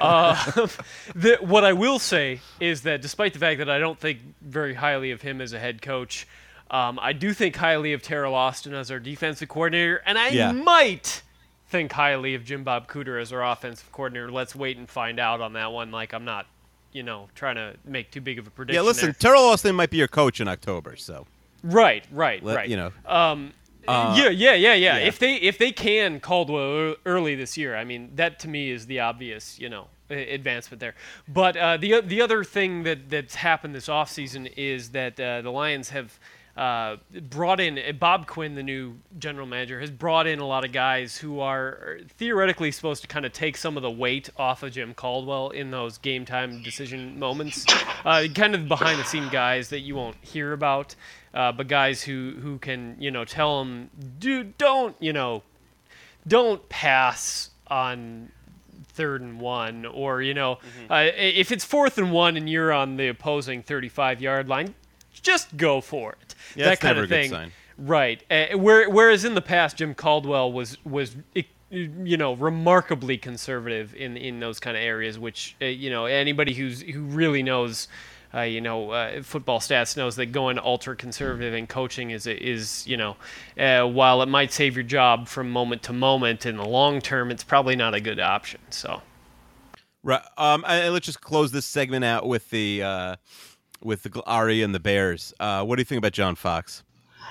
uh, the, what I will say is that despite the fact that I don't think very highly of him as a head coach, um, I do think highly of Terrell Austin as our defensive coordinator, and I Yeah. might think highly of Jim Bob Cooter as our offensive coordinator. Let's wait and find out on that one. Like, I'm not, you know, trying to make too big of a prediction. Yeah, listen, there. Terrell Austin might be your coach in October, so Right, right, let, right. you know. Um, Uh, yeah, yeah, yeah, yeah, yeah. If they if they can Caldwell ear- early this year, I mean that to me is the obvious, you know, a- advancement there. But uh, the o- the other thing that that's happened this offseason is that uh, the Lions have uh, brought in uh, Bob Quinn, the new general manager, has brought in a lot of guys who are theoretically supposed to kind of take some of the weight off of Jim Caldwell in those game time decision moments. Uh, kind of behind the scene guys that you won't hear about. Uh, but guys who, who can, you know, tell them, dude, don't, you know, don't pass on third and one, or, you know, Mm-hmm. uh, if it's fourth and one and you're on the opposing thirty-five yard line, just go for it. Yeah, that that's kind never of a good thing. sign. Right. Uh, where, whereas in the past, Jim Caldwell was was eh, you know remarkably conservative in in those kind of areas, which uh, you know anybody who's who really knows. Uh, you know, uh, football stats knows that going ultra conservative in coaching is is you know, uh, while it might save your job from moment to moment, in the long term, it's probably not a good option. So, Right. Um. And let's just close this segment out with the uh, with the Ari and the Bears. Uh, what do you think about John Fox?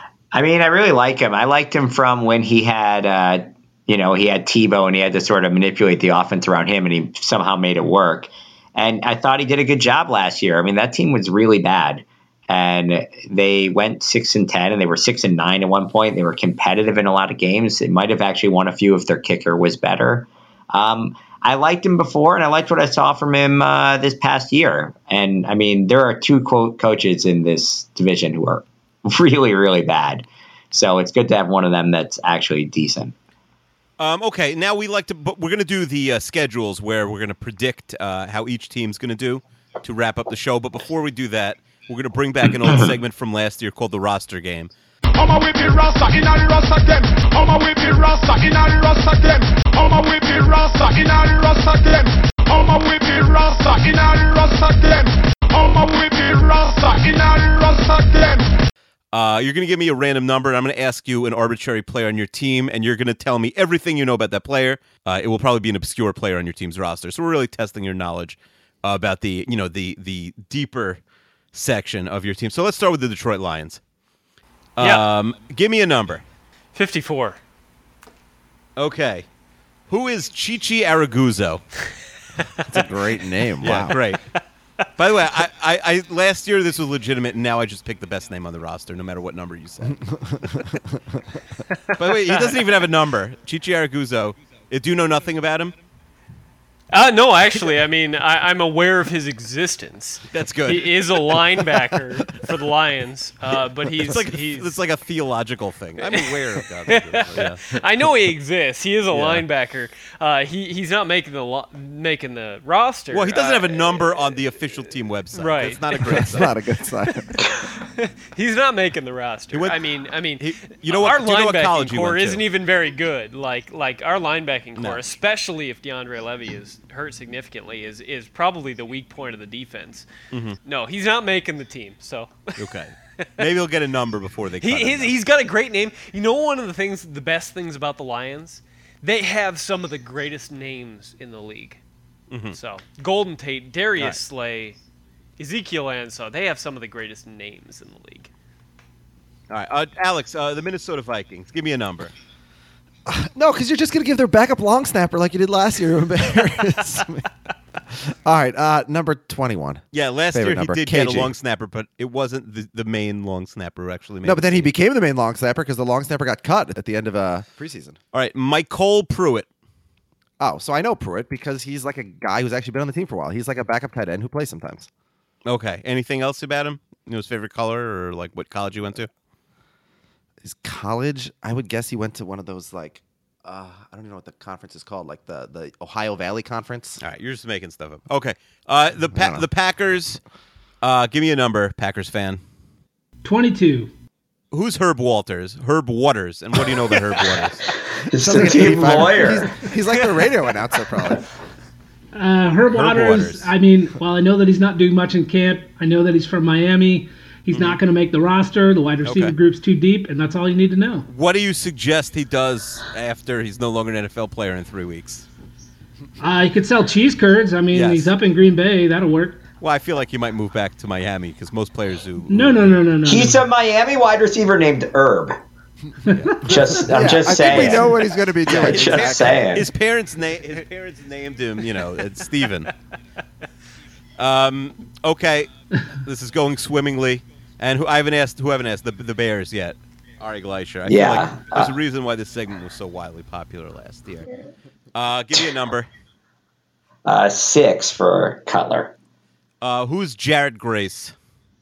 I mean, I really like him. I liked him from when he had, uh, you know, he had Tebow and he had to sort of manipulate the offense around him, and he somehow made it work. And I thought he did a good job last year. I mean, that team was really bad, and they went six and ten, and they were six and nine at one point. They were competitive in a lot of games. They might have actually won a few if their kicker was better. Um, I liked him before, and I liked what I saw from him uh, this past year. And I mean, there are two co- coaches in this division who are really, really bad. So it's good to have one of them that's actually decent. Um, okay, now we like to. But we're going to do the uh, schedules where we're going to predict uh, how each team's going to do to wrap up the show. But before we do that, we're going to bring back an old segment from last year called the roster game. I'ma whip it rasta in a the rasta them. I'ma whip it rasta in a the rasta them. I'ma whip it rasta in a the rasta them. I'ma whip it rasta in a the rasta them. I'ma whip it rasta in a the rasta them. Uh, you're going to give me a random number, and I'm going to ask you an arbitrary player on your team, and you're going to tell me everything you know about that player. Uh, it will probably be an obscure player on your team's roster. So we're really testing your knowledge uh, about the, you know, the the deeper section of your team. So let's start with the Detroit Lions. Yeah. Um, give me a number. fifty-four. Okay. Who is Chichi Araguzzo? That's a great name. Yeah, Wow. great. By the way, I, I, I last year this was legitimate, and now I just picked the best name on the roster, no matter what number you said. By the way, he doesn't even have a number. Chichi Araguzzo. Uh, Do you know nothing about him? Uh, no, actually, I mean, I, I'm aware of his existence. That's good. He is a linebacker for the Lions, uh, but he's It's like a, he's. it's like a theological thing. I'm aware of that. Yeah. I know he exists. He is a Yeah. linebacker. Uh, he he's not making the lo- making the roster. Well, he doesn't Uh, have a number on the official team website. Right. It's not a great It's sign. not a good sign. He's not making the roster. went- I mean, I mean, He- you know what- our do you know what linebacking college he core went to? isn't even very good. Like like our linebacking core, No. especially if DeAndre Levy is hurt significantly, is is probably the weak point of the defense. Mm-hmm. No, he's not making the team. So Okay. Maybe he'll get a number before they cut he, him. he's, he's got a great name. You know, one of the things, the best things about the Lions, they have some of the greatest names in the league. Mm-hmm. So Golden Tate, Darius Right. Slay, Ezekiel Ansah, they have some of the greatest names in the league. All right, uh, Alex, uh, the Minnesota Vikings. Give me a number. No, because you're just going to give their backup long snapper like you did last year to embarrass me. All right, uh, number twenty-one. Yeah, last Favorite year number, he did K G. get a long snapper, but it wasn't the, the main long snapper who actually made No, it. but then he became the main long snapper because the long snapper got cut at the end of uh, preseason. All right, Mike Cole Pruitt. Oh, so I know Pruitt because he's like a guy who's actually been on the team for a while. He's like a backup tight end who plays sometimes. Okay. Anything else about him? You know, his favorite color or like what college he went to? His college, I would guess he went to one of those like, uh, I don't even know what the conference is called, like the, the Ohio Valley Conference. All right, you're just making stuff up. Okay. Uh, the I pa- don't know. the Packers. Uh, give me a number, Packers fan. twenty-two. Who's Herb Walters? Herb Waters. And what do you know about Herb Waters? It's Sounds the like an team eighty-five lawyer. He's, he's like the radio announcer, probably. Uh, Herb, Waters, Waters. I mean, while I know that he's not doing much in camp, I know that he's from Miami. He's not going to make the roster. The wide receiver Okay. group's too deep, and that's all you need to know. What do you suggest he does after he's no longer an N F L player in three weeks? Uh, he could sell cheese curds. I mean, Yes. he's up in Green Bay. That'll work. Well, I feel like he might move back to Miami because most players who No, no, no, no, no. He's no. a Miami wide receiver named Herb. Just, I'm Yeah, just I saying. think we know what he's going to be doing. Just His- saying. His parents name his parents named him, you know, it's Steven. Um. Okay, this is going swimmingly, and who I haven't asked who I haven't asked the the Bears yet. Ari Gleischer. I feel Yeah, like there's uh, a reason why this segment was so widely popular last year. Uh, give me a number. Uh, six for Cutler. Uh, who's Jared Grace?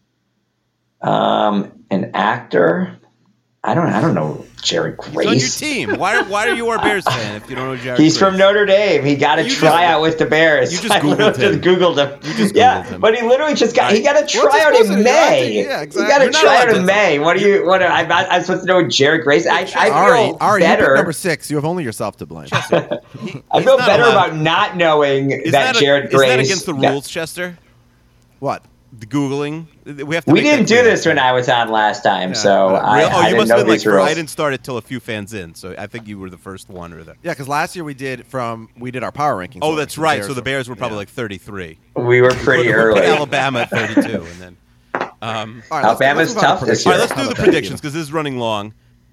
Um, an actor. I don't. I don't know Jared He's on your Grace. team. Why? Why are you our Bears fan if you don't know Jared? He's Grace? from Notre Dame. He got a You just- tryout with the Bears. you just I Googled literally him. just Googled him. You just yeah, Googled him. but he literally just got. He got a What's he tryout supposed to in do? May. Yeah, exactly. He got a You're not tryout allowed in to- May. What do you? What? I'm, not, I'm supposed to know Jared Grace. I, I feel Ari, Ari, you picked better. number six. You have only yourself to blame. I He's feel not better allowed- about not knowing Is that, a- Jared is Grace. that against the that- rules, Chester? What? The Googling. We have to. we make that didn't do clear. this when I was on last time, so Uh, I, Real- oh, I you didn't must know have been like. these fir- rules. I didn't start it till a few fans in, so I think you were the first one or the. Yeah, because last year we did from we did our power rankings. Oh, order, that's so right. So the were- Bears were probably yeah. like thirty-three. We were pretty We put early. Alabama at thirty-two, and then. Um, All right, let's- Alabama's let's move on to tough this predictions. all year. right, let's How do the about that, predictions Eva? because this is running long.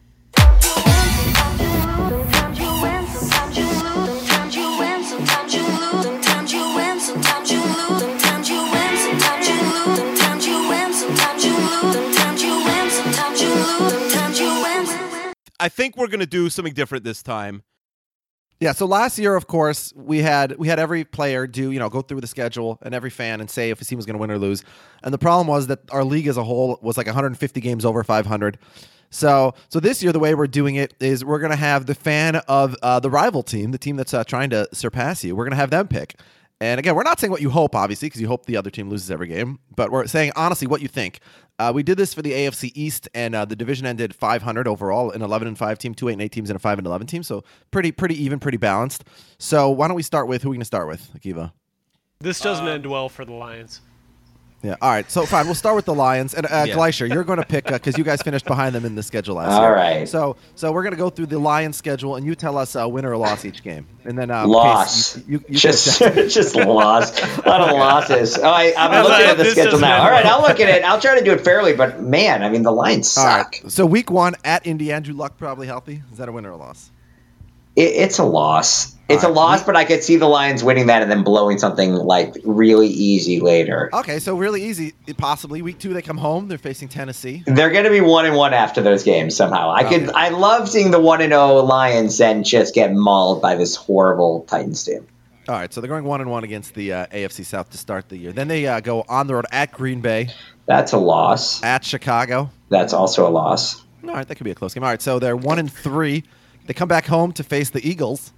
Sometimes you win, sometimes you lose. Sometimes you win, sometimes you lose. Sometimes you win, sometimes you lose. Sometimes you win, sometimes you lose. Sometimes you win, sometimes you lose. Sometimes you win, sometimes you lose. Sometimes you win. I think we're gonna do something different this time. Yeah, so last year, of course, we had we had every player do, you know, go through the schedule and every fan and say if his team was going to win or lose. And the problem was that our league as a whole was like one hundred fifty games over five hundred. So so this year, the way we're doing it is we're going to have the fan of uh, the rival team, the team that's uh, trying to surpass you, we're going to have them pick. And again, we're not saying what you hope, obviously, because you hope the other team loses every game. But we're saying, honestly, what you think. Uh, we did this for the A F C East, and uh, the division ended five hundred overall, an eleven and five team, two eight and eight teams, and a five and eleven team. So pretty pretty even, pretty balanced. So why don't we start with, who are we going to start with, Akiva? This doesn't end well for the Lions. Yeah, all right. So fine, we'll start with the Lions. And uh, Yeah. Gleischer, you're going to pick, because you guys finished behind them in the schedule last All year. right. So so we're going to go through the Lions schedule, and you tell us uh, win or loss each game. And then uh, Loss. Case, you, you, you just, pick- just loss. A lot of losses. Oh, I, I'm I was looking like, at the this schedule doesn't now. end All right, well. I'll look at it. I'll try to do it fairly, but man, I mean, the Lions All suck. right. So week one at Indy, Andrew Luck probably healthy. Is that a win or a loss? It, it's a loss. It's All a right. loss, but I could see the Lions winning that and then blowing something like really easy later. Okay, so really easy. Possibly week two they come home. They're facing Tennessee. They're going to be one and one after those games somehow. I could. Okay. I love seeing the one and zero Lions then just get mauled by this horrible Titans team. All right, so they're going one and one against the uh, A F C South to start the year. Then they uh, go on the road at Green Bay, That's a loss. at Chicago. That's also a loss. All right, that could be a close game. All right, so they're one and three. They come back home to face the Eagles.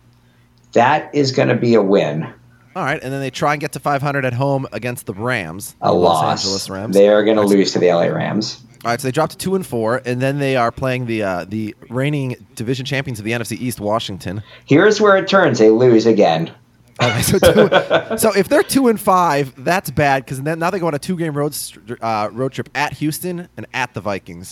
That is going to be a win. All right, and then they try and get to five hundred at home against the Rams, A the Los loss. Angeles Rams. They are going to lose to the L A Rams. All right, so they dropped to two and four, and then they are playing the uh, the reigning division champions of the N F C East, Washington. Here's where it turns. They lose again. Okay, so, two, so if they're two and five, that's bad because then now they go on a two game road str- uh, road trip at Houston and at the Vikings.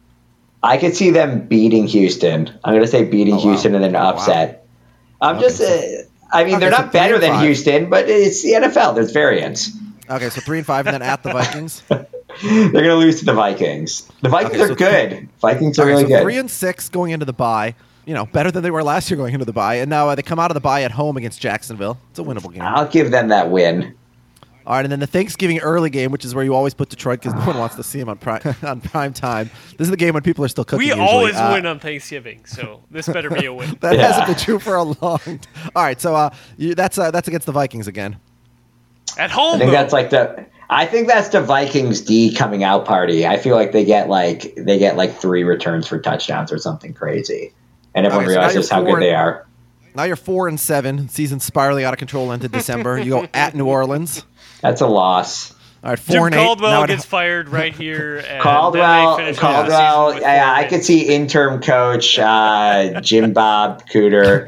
I could see them beating Houston. I'm going to say beating Oh, wow. Houston and then Oh, wow. upset. I'm Okay, just. so- Uh, I mean, okay, they're so not three better and than five. Houston, but it's the N F L. There's variance. Okay, so three and five, and then at the Vikings. They're going to lose to the Vikings. The Vikings Okay, are so good. Vikings are Okay, really so good. three and six going into the bye. You know, better than they were last year going into the bye, and now uh, they come out of the bye at home against Jacksonville. It's a winnable game. I'll give them that win. All right, and then the Thanksgiving early game, which is where you always put Detroit because no one wants to see them on prime on prime time. This is the game when people are still cooking. We usually. always Uh, win on Thanksgiving, so this better be a win. That Yeah. hasn't been true for a long. T- All right, so uh, you, that's uh, that's against the Vikings again. At home, I think though. that's like the. I think that's the Vikings D coming out party. I feel like they get like they get like three returns for touchdowns or something crazy, and everyone Okay, so now realizes you're how four good they are. Now you're four and seven. Season spiraling out of control into December. You go at New Orleans. That's a loss. All right, Jim four and eight. Caldwell Now at- gets fired right here. And Caldwell, then they finish Caldwell. the season with Yeah, four I and could eight. see interim coach uh, Jim Bob Cooter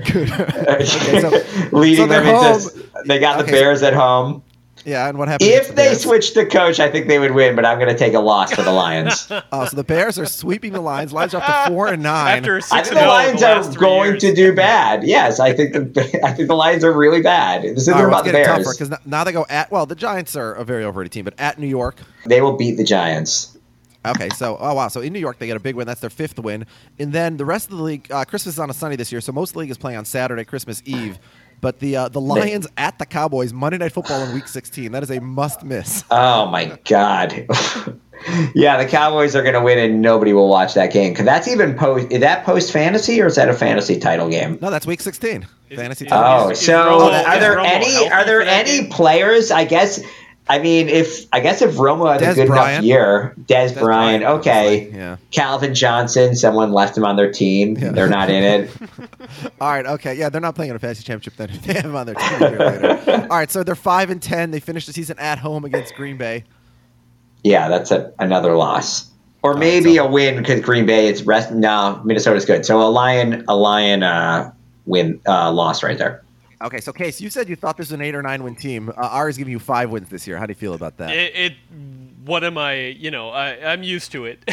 so- leading so they're them into. home. They got Okay, the Bears at home. Yeah, and what happened? against If the they Bears? switch the coach, I think they would win. But I'm going to take a loss for the Lions. Oh, so the Bears are sweeping the Lions. Lions are up to four and nine. After I six think and the oh Lions the are last three going years. to do bad. Yes, I think the I think the Lions are really bad. This isn't All right, well, about it's the getting Bears. tougher because now they go at. Well, the Giants are a very overrated team, but at New York. They will beat the Giants. Okay, so oh wow, so in New York they get a big win. That's their fifth win, and then the rest of the league. Uh, Christmas is on a Sunday this year, so most of the league is playing on Saturday, Christmas Eve. But the uh, the Lions at the Cowboys Monday Night Football in Week sixteen. That is a must miss. Oh my God. Yeah, the Cowboys are going to win, and nobody will watch that game because that's even post. Is that post fantasy or is that a fantasy title game? No, that's Week sixteen. Is- Fantasy is- title. Oh, is so Romo- are is there Romo any healthy are there for that any game? players? I guess. I mean, if I guess if Romo had a Des good Bryant. enough year, Des, Des Bryant, Bryant, okay. obviously, yeah. Calvin Johnson, someone left him on their team. Yeah. They're not in it. All right, okay, yeah, they're not playing in a fantasy championship then. They have them on their team a year later. All right, so they're five and ten. They finished the season at home against Green Bay. Yeah, that's a, another loss, or right, maybe so- a win because Green Bay is rest. No, Minnesota's good. So a lion, a lion uh, win uh, loss right there. Okay, so Case, you said you thought this was an eight or nine win team. Uh, Ari's giving you five wins this year. How do you feel about that? It, it what am I? You know, I, I'm used to it.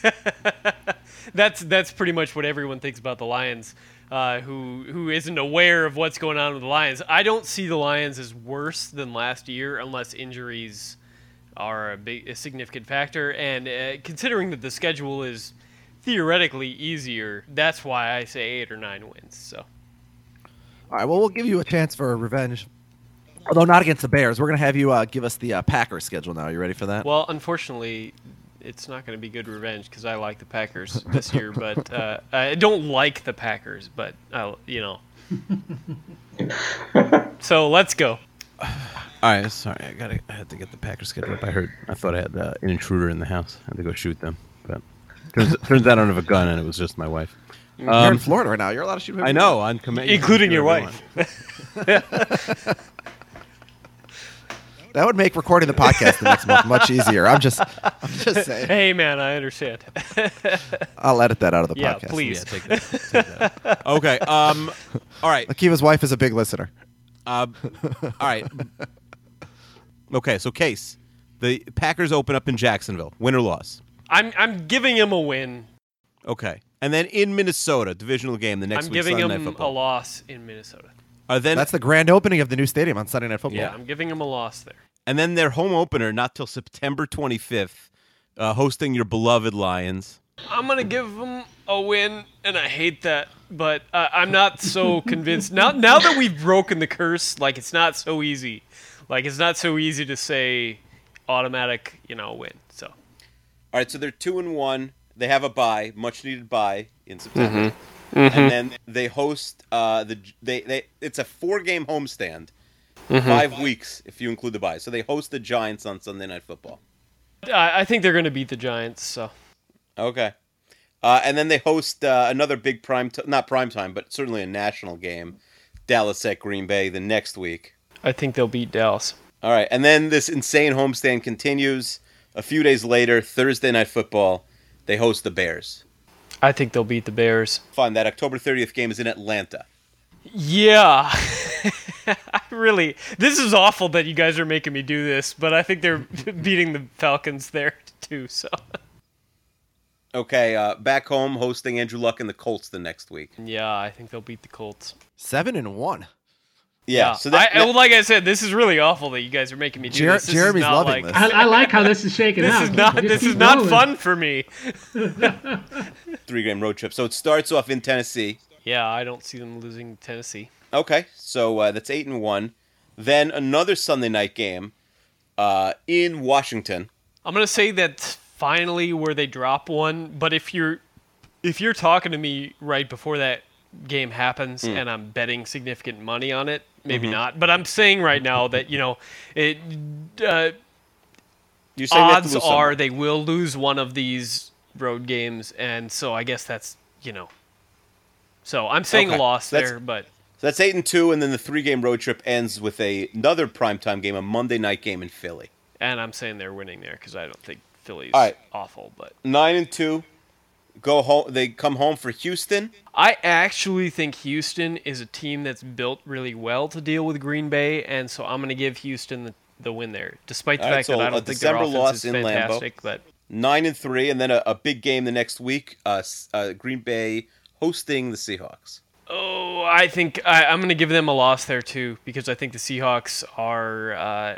that's that's pretty much what everyone thinks about the Lions. Uh, who who isn't aware of what's going on with the Lions? I don't see the Lions as worse than last year unless injuries are a big a significant factor. And uh, considering that the schedule is theoretically easier, that's why I say eight or nine wins. So. All right, well, we'll give you a chance for revenge. Although not against the Bears. We're going to have you uh, give us the uh, Packers schedule now. You ready for that? Well, unfortunately, it's not going to be good revenge because I like the Packers this year, but uh, I don't like the Packers, but I, you know. So let's go. All right, sorry, I got I had to get the Packers schedule up. I heard, I thought I had uh, an intruder in the house. I had to go shoot them, but turns, turns out I don't have a gun, and it was just my wife. You're in Um, Florida right now. You're allowed to shoot. whoever I you know, want. on command, Including your wife. That would make recording the podcast the next month much easier. I'm just, I'm just saying. Hey, man, I understand. I'll edit that out of the Yeah, podcast. please. Yeah, take that. Take that. Okay. Um. All right. Akiva's wife is a big listener. Uh, all right. Okay. So, Case, the Packers open up in Jacksonville. Win or loss? I'm I'm giving him a win. Okay. And then in Minnesota, divisional game the next I'm week. giving Sunday him Night a Football. loss in Minnesota. Uh, then That's the grand opening of the new stadium on Sunday Night Football. Yeah, I'm giving him a loss there. and then their home opener not till September twenty-fifth, uh, hosting your beloved Lions. I'm gonna give him a win, and I hate that, but uh, I'm not so convinced now. Now that we've broken the curse, like it's not so easy. Like it's not so easy to say automatic, you know, win. So All right. So they're two and one. They have a bye, much needed bye in September, and then they host uh, the they they. It's a four game homestand, five weeks if you include the bye. So they host the Giants on Sunday Night Football. I, I think they're gonna beat the Giants. So Okay. Uh, and then they host uh, another big prime, t- not prime time, but certainly a national game, Dallas at Green Bay the next week. I think they'll beat Dallas. All right. And then this insane homestand continues. A few days later, Thursday Night Football, they host the Bears. I think they'll beat the Bears. Fun. That October thirtieth game is in Atlanta. Yeah. I really, this is awful that you guys are making me do this, but I think they're beating the Falcons there too. So Okay. Uh, back home, hosting Andrew Luck and the Colts the next week. yeah, I think they'll beat the Colts. Seven and one. Yeah. So that, I, that- well, like I said, this is really awful that you guys are making me do Jer- this. This Jeremy's is not loving like, this. I, I like how this is shaking This out. is not. Just This is keep not rolling. fun for me. three game road trip. So it starts off in Tennessee. Yeah, I don't see them losing to Tennessee. Okay, so uh, that's eight and one. Then another Sunday night game, uh, in Washington. I'm gonna say that's finally where they drop one. But if you're if you're talking to me right before that game happens Mm. and I'm betting significant money on it, maybe Mhm. not. But I'm saying right now that you know it. Uh, You say we have to odds lose are someone. they will lose one of these road games, and so I guess that's you know. So I'm saying Okay. a loss That's- there, but So that's eight and two, and then the three-game road trip ends with a, another primetime game, a Monday night game in Philly. and I'm saying they're winning there because I don't think Philly's All right. awful, but Nine and two, go home. They come home for Houston. I actually think Houston is a team that's built really well to deal with Green Bay, and so I'm going to give Houston the, the win there, despite the All right, fact so that I a don't think December their offense loss is in Lambeau. fantastic. But Nine and three, and then a, a big game the next week. Uh, s- uh, Green Bay hosting the Seahawks. oh, I think I, I'm going to give them a loss there too, because I think the Seahawks are uh,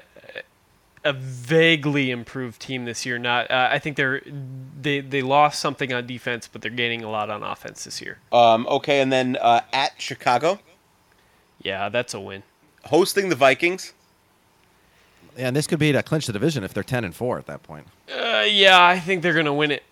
a vaguely improved team this year. Not, uh, I think they're they they lost something on defense, but they're gaining a lot on offense this year. Um, okay, and then uh, at Chicago, Yeah, that's a win. hosting the Vikings. Yeah, and this could be to clinch the division if they're ten and four at that point. Uh, yeah, I think they're going to win it.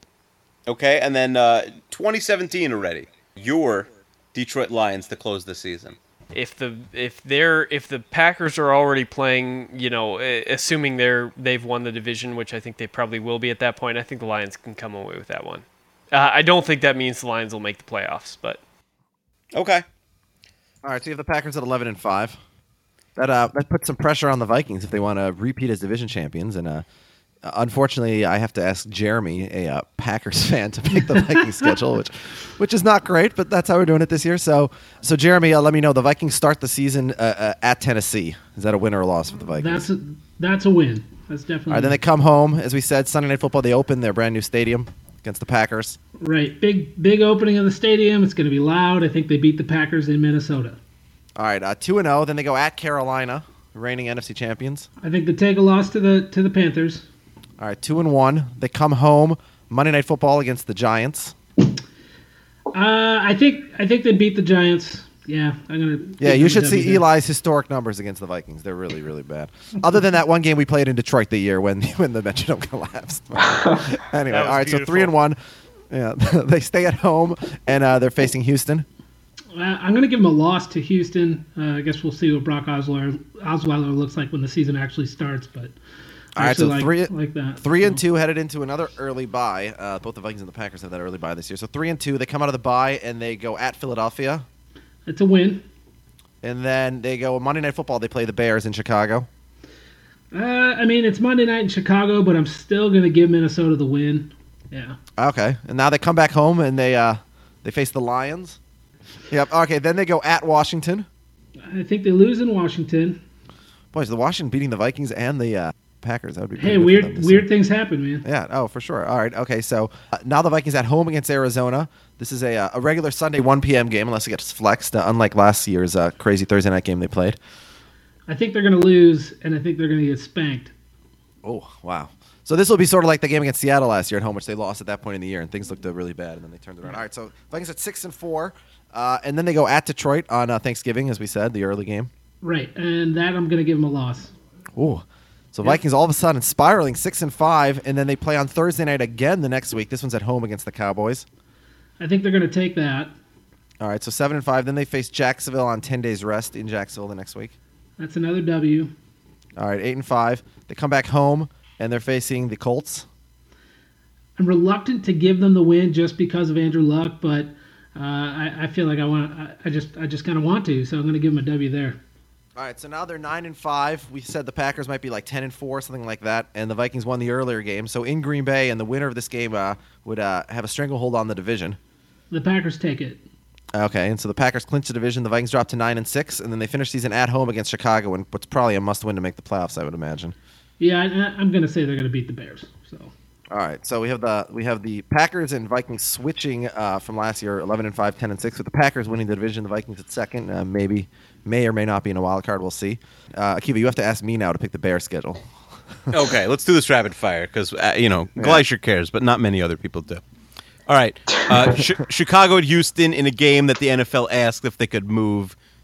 Okay, and then uh, twenty seventeen already. Your Detroit Lions to close the season. If the if they're if the Packers are already playing, you know, eh, assuming they're they've won the division, which I think they probably will be at that point, I think the Lions can come away with that one. Uh, I don't think that means the Lions will make the playoffs, but Okay. All right, so you have the Packers at eleven and five. That uh, that puts some pressure on the Vikings if they want to repeat as division champions. And uh, unfortunately, I have to ask Jeremy, a uh, Packers fan, to pick the Vikings schedule, which which is not great, but that's how we're doing it this year. So, so Jeremy, uh, let me know. The Vikings start the season uh, uh, at Tennessee. Is that a win or a loss for the Vikings? That's a, that's a win. That's definitely All right, then they come home, as we said, Sunday Night Football. They open their brand new stadium against the Packers. right. Big big opening of the stadium. It's going to be loud. I think they beat the Packers in Minnesota. All right, uh, two and zero. Then they go at Carolina, reigning N F C champions. I think they take a loss to the to the Panthers. All right, two and one. They come home Monday Night Football against the Giants. Uh, I think I think they beat the Giants. Yeah, I'm gonna. Yeah, give you them a should W see there. Eli's historic numbers against the Vikings. They're really, really bad. Other than that one game we played in Detroit the year when when the Metrodome collapsed. Anyway, That was all right, so beautiful. three and one. Yeah, they stay at home and uh, they're facing Houston. Uh, I'm going to give them a loss to Houston. Uh, I guess we'll see what Brock Osweiler, Osweiler looks like when the season actually starts. But I All right, so actually three, like, like that. three and So, two headed into another early bye. Uh, both the Vikings and the Packers have that early bye this year. So three and two, they come out of the bye and they go at Philadelphia, It's a win. and then they go Monday Night Football. They play the Bears in Chicago. Uh, I mean, it's Monday night in Chicago, but I'm still going to give Minnesota the win. Yeah. Okay, and now they come back home and they uh, they face the Lions. Yep. Okay, then they go at Washington. I think they lose in Washington. Boys, the Washington beating the Vikings and the uh, Packers. That would be pretty Hey, good for them weird this weird year. things happen, man. Yeah. Oh, for sure. All right. Okay. So uh, now the Vikings at home against Arizona. This is a uh, a regular Sunday one p.m. game, unless it gets flexed. Uh, unlike last year's uh, crazy Thursday night game they played. I think they're going to lose, and I think they're going to get spanked. Oh, wow. So this will be sort of like the game against Seattle last year at home, which they lost at that point in the year, and things looked uh, really bad, and then they turned it around. All right. So Vikings at six and four, uh, and then they go at Detroit on uh, Thanksgiving, as we said, the early game. Right, and that I'm going to give them a loss. Ooh. So Vikings all of a sudden spiraling six and five, and then they play on Thursday night again the next week. This one's at home against the Cowboys. I think they're going to take that. All right, so seven and five. Then they face Jacksonville on ten days rest in Jacksonville the next week. That's another W. All right, eight and five. They come back home and they're facing the Colts. I'm reluctant to give them the win just because of Andrew Luck, but uh, I, I feel like I want. I, I just I just kind of want to, so I'm going to give them a W there. All right, so now they're nine and five. We said the Packers might be like ten and four, something like that, and the Vikings won the earlier game. So in Green Bay, and the winner of this game uh, would uh, have a stranglehold on the division. The Packers take it. Okay, and so the Packers clinch the division. The Vikings drop to nine and six, and then they finish season at home against Chicago, and what's probably a must-win to make the playoffs, I would imagine. Yeah, I, I'm going to say they're going to beat the Bears. So All right, so we have the we have the Packers and Vikings switching uh, from last year, eleven and five, ten and six, with the Packers winning the division, the Vikings at second. Uh, maybe may or may not be in a wild card. We'll see. Uh, Akiva, you have to ask me now to pick the Bears schedule. Okay, let's do this rapid fire because uh, you know Gleischer cares, but not many other people do. All right, uh, Ch- Chicago at Houston in a game that the N F L asked if they could move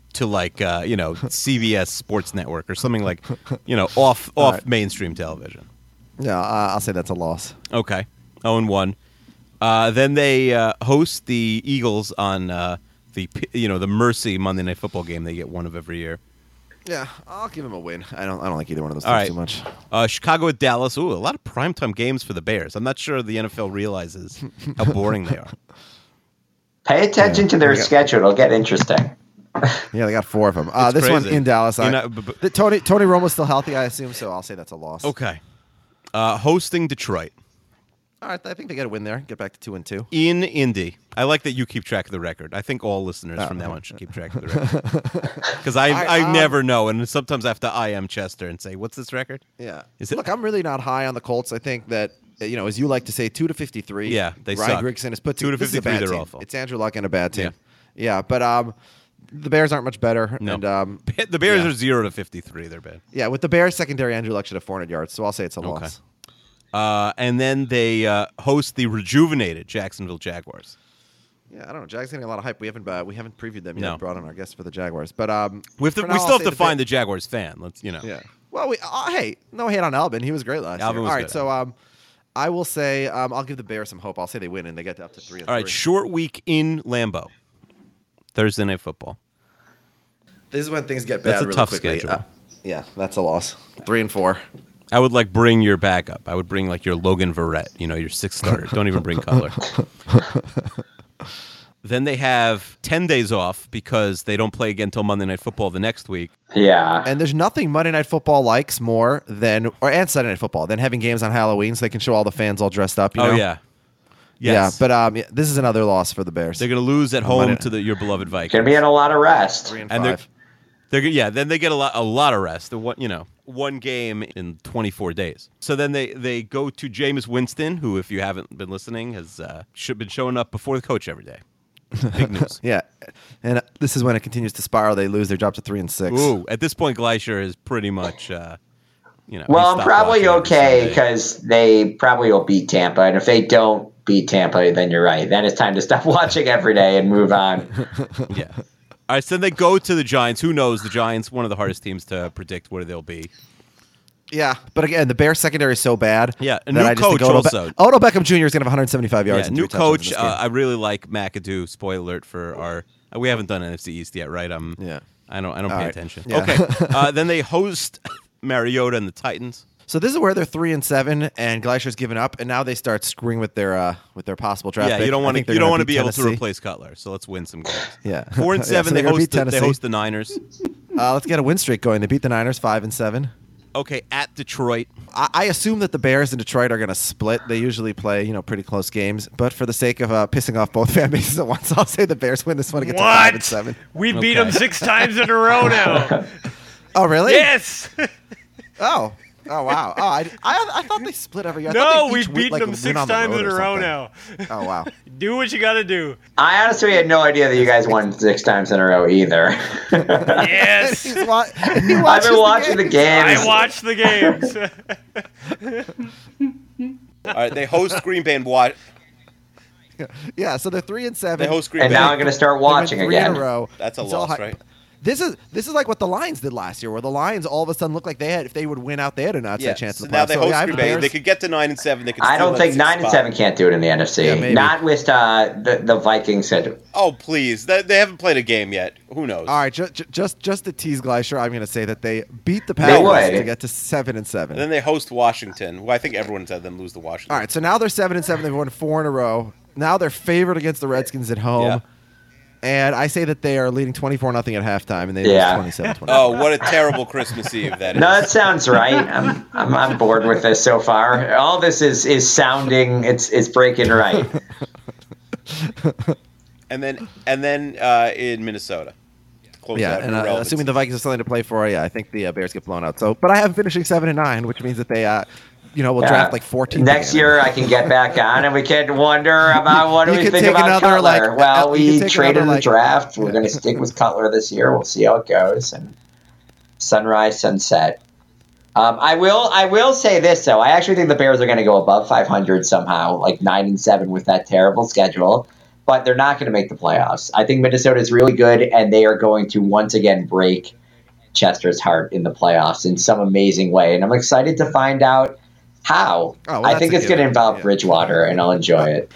to like uh, you know C B S Sports Network or something like you know off off right. mainstream television. Yeah, uh, I'll say that's a loss. Okay, zero and one. Uh, then they uh, host the Eagles on uh, the you know the Mercy Monday Night Football game. They get one of every year. Yeah, I'll give them a win. I don't I don't like either one of those All teams right. too much. Uh, Chicago at Dallas. Ooh, a lot of primetime games for the Bears. I'm not sure the N F L realizes how boring they are. Pay attention Yeah. to their Yeah. schedule; it'll get interesting. Yeah, they got four of them. Uh, It's this one crazy. in Dallas. I, You know, b- b- the, Tony Tony Romo's still healthy, I assume, so I'll say that's a loss. Okay. Uh, hosting Detroit All right, I think they got to win there. Get back to two and two. in Indy. I like that you keep track of the record. I think all listeners Oh, from now uh-huh. on should keep track of the record. Because I, I- I um, never know, and sometimes I have to I am Chester and say, "What's this record?" Yeah. Is it- Look, I'm really not high on the Colts. I think that uh, you know, as you like to say, two to fifty-three. Yeah, they Ryan suck. Grigson has put Two to this is a fifty-three, bad they're team. awful. It's Andrew Luck and a bad team. Yeah, but um, the Bears aren't much better. No. And um, The Bears yeah. are zero to fifty-three. They're bad. yeah, with the Bears secondary, Andrew Luck should have four hundred yards. So I'll say it's a Okay. loss. Uh, and then they uh, host the rejuvenated Jacksonville Jaguars. Yeah, I don't know. Jags getting a lot of hype. We haven't uh, we haven't previewed them yet. No. Brought on our guests for the Jaguars, but um, We have to, for we now, still I'll have say to find Bears- the Jaguars fan. Let's you know. Yeah. Well, we uh, hey, no hate on Alvin. He was great last Alvin year. was All right, good. so um, I will say um, I'll give the Bears some hope. I'll say they win and they get up to three. And All right, three. short week in Lambeau. Thursday Night Football. This is when things get bad. That's a really tough quickly. schedule. Uh, yeah, that's a loss. Three and four. I would like bring your backup. I would bring like your Logan Verrett, you know, your sixth starter. Don't even bring Cutler. Then they have ten days off because they don't play again until Monday Night Football the next week. Yeah. And there's nothing Monday Night Football likes more than, or and Sunday Night Football, than having games on Halloween so they can show all the fans all dressed up. You know? Oh yeah, Yeah, yes. but um, yeah, this is another loss for the Bears. they're going to lose at On home Monday- to the, your beloved Vikings. Gonna be in a lot of rest. Three and and they're five. they're gonna- yeah. Then they get a lot a lot of rest. The one you know one game in twenty-four days. So then they they go to Jameis Winston, who, if you haven't been listening, has uh, should been showing up before the coach every day. Big news. Yeah, and uh, this is when it continues to spiral. They lose. They drop to three and six. Ooh, at this point, Gleischer is pretty much, uh, you know. Well, he I'm stopped probably watching every okay Sunday. because they probably will beat Tampa, and if they don't beat Tampa, then you're right. Then it's time to stop watching every day and move on. Yeah. All right, so then they go to the Giants. Who knows? The Giants, one of the hardest teams to predict where they'll be. Yeah, but again, the Bears secondary is so bad. Yeah, a that new I just think coach Odell also. Be- Odell Beckham Junior is going to have one hundred seventy-five yards. Yeah, and new three touchdowns in coach. this Uh, game. I really like McAdoo. Spoiler alert for our. Uh, we haven't done N F C East yet, right? Um, Yeah. I don't. I don't All pay right. attention. Yeah. Okay. uh, then they host Mariota and the Titans. So this is where they're three and seven, and Gleischer's given up, and now they start screwing with their uh, with their possible draft. Yeah, pick. you don't I want think to. they're You don't gonna want to beat be able to Tennessee. replace Cutler. So let's win some games. Yeah, Four and Yeah, so seven. they're they gonna host. beat The, they Tennessee. host the Niners. Uh, let's get a win streak going. They beat the Niners five and seven. Okay, at Detroit. I, I assume that the Bears and Detroit are going to split. They usually play, you know, pretty close games. But for the sake of uh, pissing off both fan bases at once, I'll say the Bears win this one and get to five and seven. We beat Okay. them six times in a row now. Oh, really? Yes. Oh. Oh, wow. Oh, I, I, I thought they split every year. I No, thought they we've each win- beaten like, them win six on the times road in a or row something. now. Oh, wow. Do what you got to do. I honestly had no idea that you guys won six times in a row either. Yes. He's wa- he I've watches been watching the games. games. I watch the games. All right, they host Green Bay and watch. Yeah, so they're three and seven. They host Green And Bay. now I'm going to start They win watching three again. in a row. That's a It's all loss, high- right? This is this is like what the Lions did last year, where the Lions all of a sudden looked like they had, if they would win out, they had an outside Yeah. chance So of the now playoffs. they So, host yeah, I have Green the Bay. Bears. They could get to nine and seven. They could. I steal don't that think sixth nine and spot. seven can't do it in the N F C. Yeah, maybe. Not with uh, the the Vikings. Said Oh please! They, they haven't played a game yet. Who knows? All right, just just just to tease Gleischer, I'm going to say that they beat the They Packers would. to get to seven and seven. And then they host Washington. Who I think everyone's had them lose to Washington. All right, so now they're seven and seven. They've won four in a row. Now they're favored against the Redskins at home. Yeah. And I say that they are leading twenty-four nothing at halftime, and they Yeah. lose twenty-seven twenty. Oh, what a terrible Christmas Eve that is. no, that sounds right. I'm, I'm I'm bored with this so far. All this is is sounding. It's it's breaking right. And then and then uh, in Minnesota. Close Yeah, out and uh, irrelevance. assuming the Vikings have something to play for, yeah, I think the uh, Bears get blown out. So, but I have them finishing seven and nine, which means that they, uh, you know, will Yeah. draft like fourteen Next again. year, I can get back on, and we can wonder about what do You we could think take about another, Cutler. like, uh, well, you we could take traded another, the like- draft. We're going to stick with Cutler this year. We'll see how it goes. And sunrise, sunset. Um, I will. I will say this though. I actually think the Bears are going to go above five hundred somehow, like nine and seven with that terrible schedule. but they're not going to make the playoffs. I think Minnesota is really good, and they are going to once again break Chester's heart in the playoffs in some amazing way. And I'm excited to find out how. Oh, well, I that's think a it's going to given. involve Yeah. Bridgewater, and I'll enjoy it.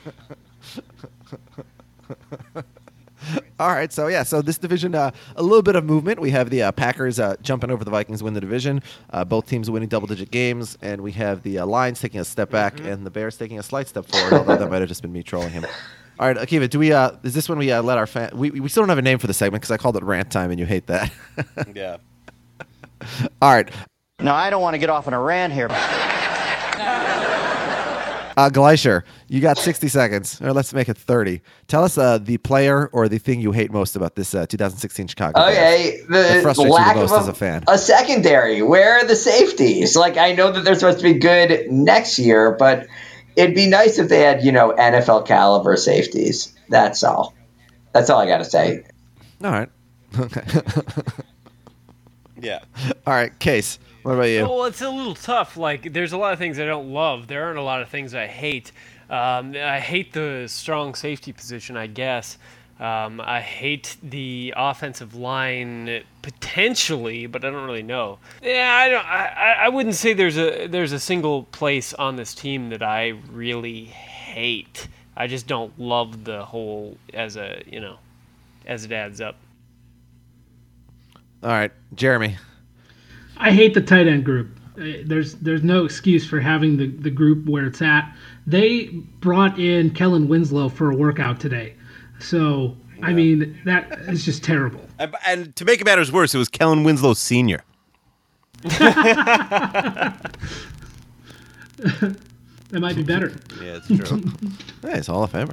All right, so yeah, so this division, uh, a little bit of movement. We have the uh, Packers uh, jumping over the Vikings, win the division. Uh, both teams winning double-digit games, and we have the uh, Lions taking a step back, Mm-hmm. and the Bears taking a slight step forward. Although that might have just been me trolling him. All right, Akiva, do we? Uh, is this when we uh, let our fan? We we still don't have a name for the segment because I called it rant time, and you hate that. Yeah. All right, No, I don't want to get off on a rant here. uh, Gleischer, you got sixty seconds, or let's make it thirty. Tell us uh, the player or the thing you hate most about this uh, two thousand sixteen Chicago Bears. Okay, That the frustrates you lack the most of as a fan. a secondary. Where are the safeties? Like, I know that they're supposed to be good next year, but it'd be nice if they had, you know, N F L caliber safeties. That's all. That's all I got to say. All right. Okay. Yeah. All right, Case. What about you? Well, it's a little tough. Like, there's a lot of things I don't love. There aren't a lot of things I hate. Um, I hate the strong safety position, I guess. Um, I hate the offensive line potentially, but I don't really know. Yeah, I don't. I, I wouldn't say there's a there's a single place on this team that I really hate. I just don't love the whole as a you know, as it adds up. All right, Jeremy. I hate the tight end group. Uh, There's there's no excuse for having the, the group where it's at. They brought in Kellen Winslow for a workout today. So, I mean, that is just terrible. And, and to make matters worse, it was Kellen Winslow Senior That might be better. Yeah, it's true. Hey, it's Hall of Famer.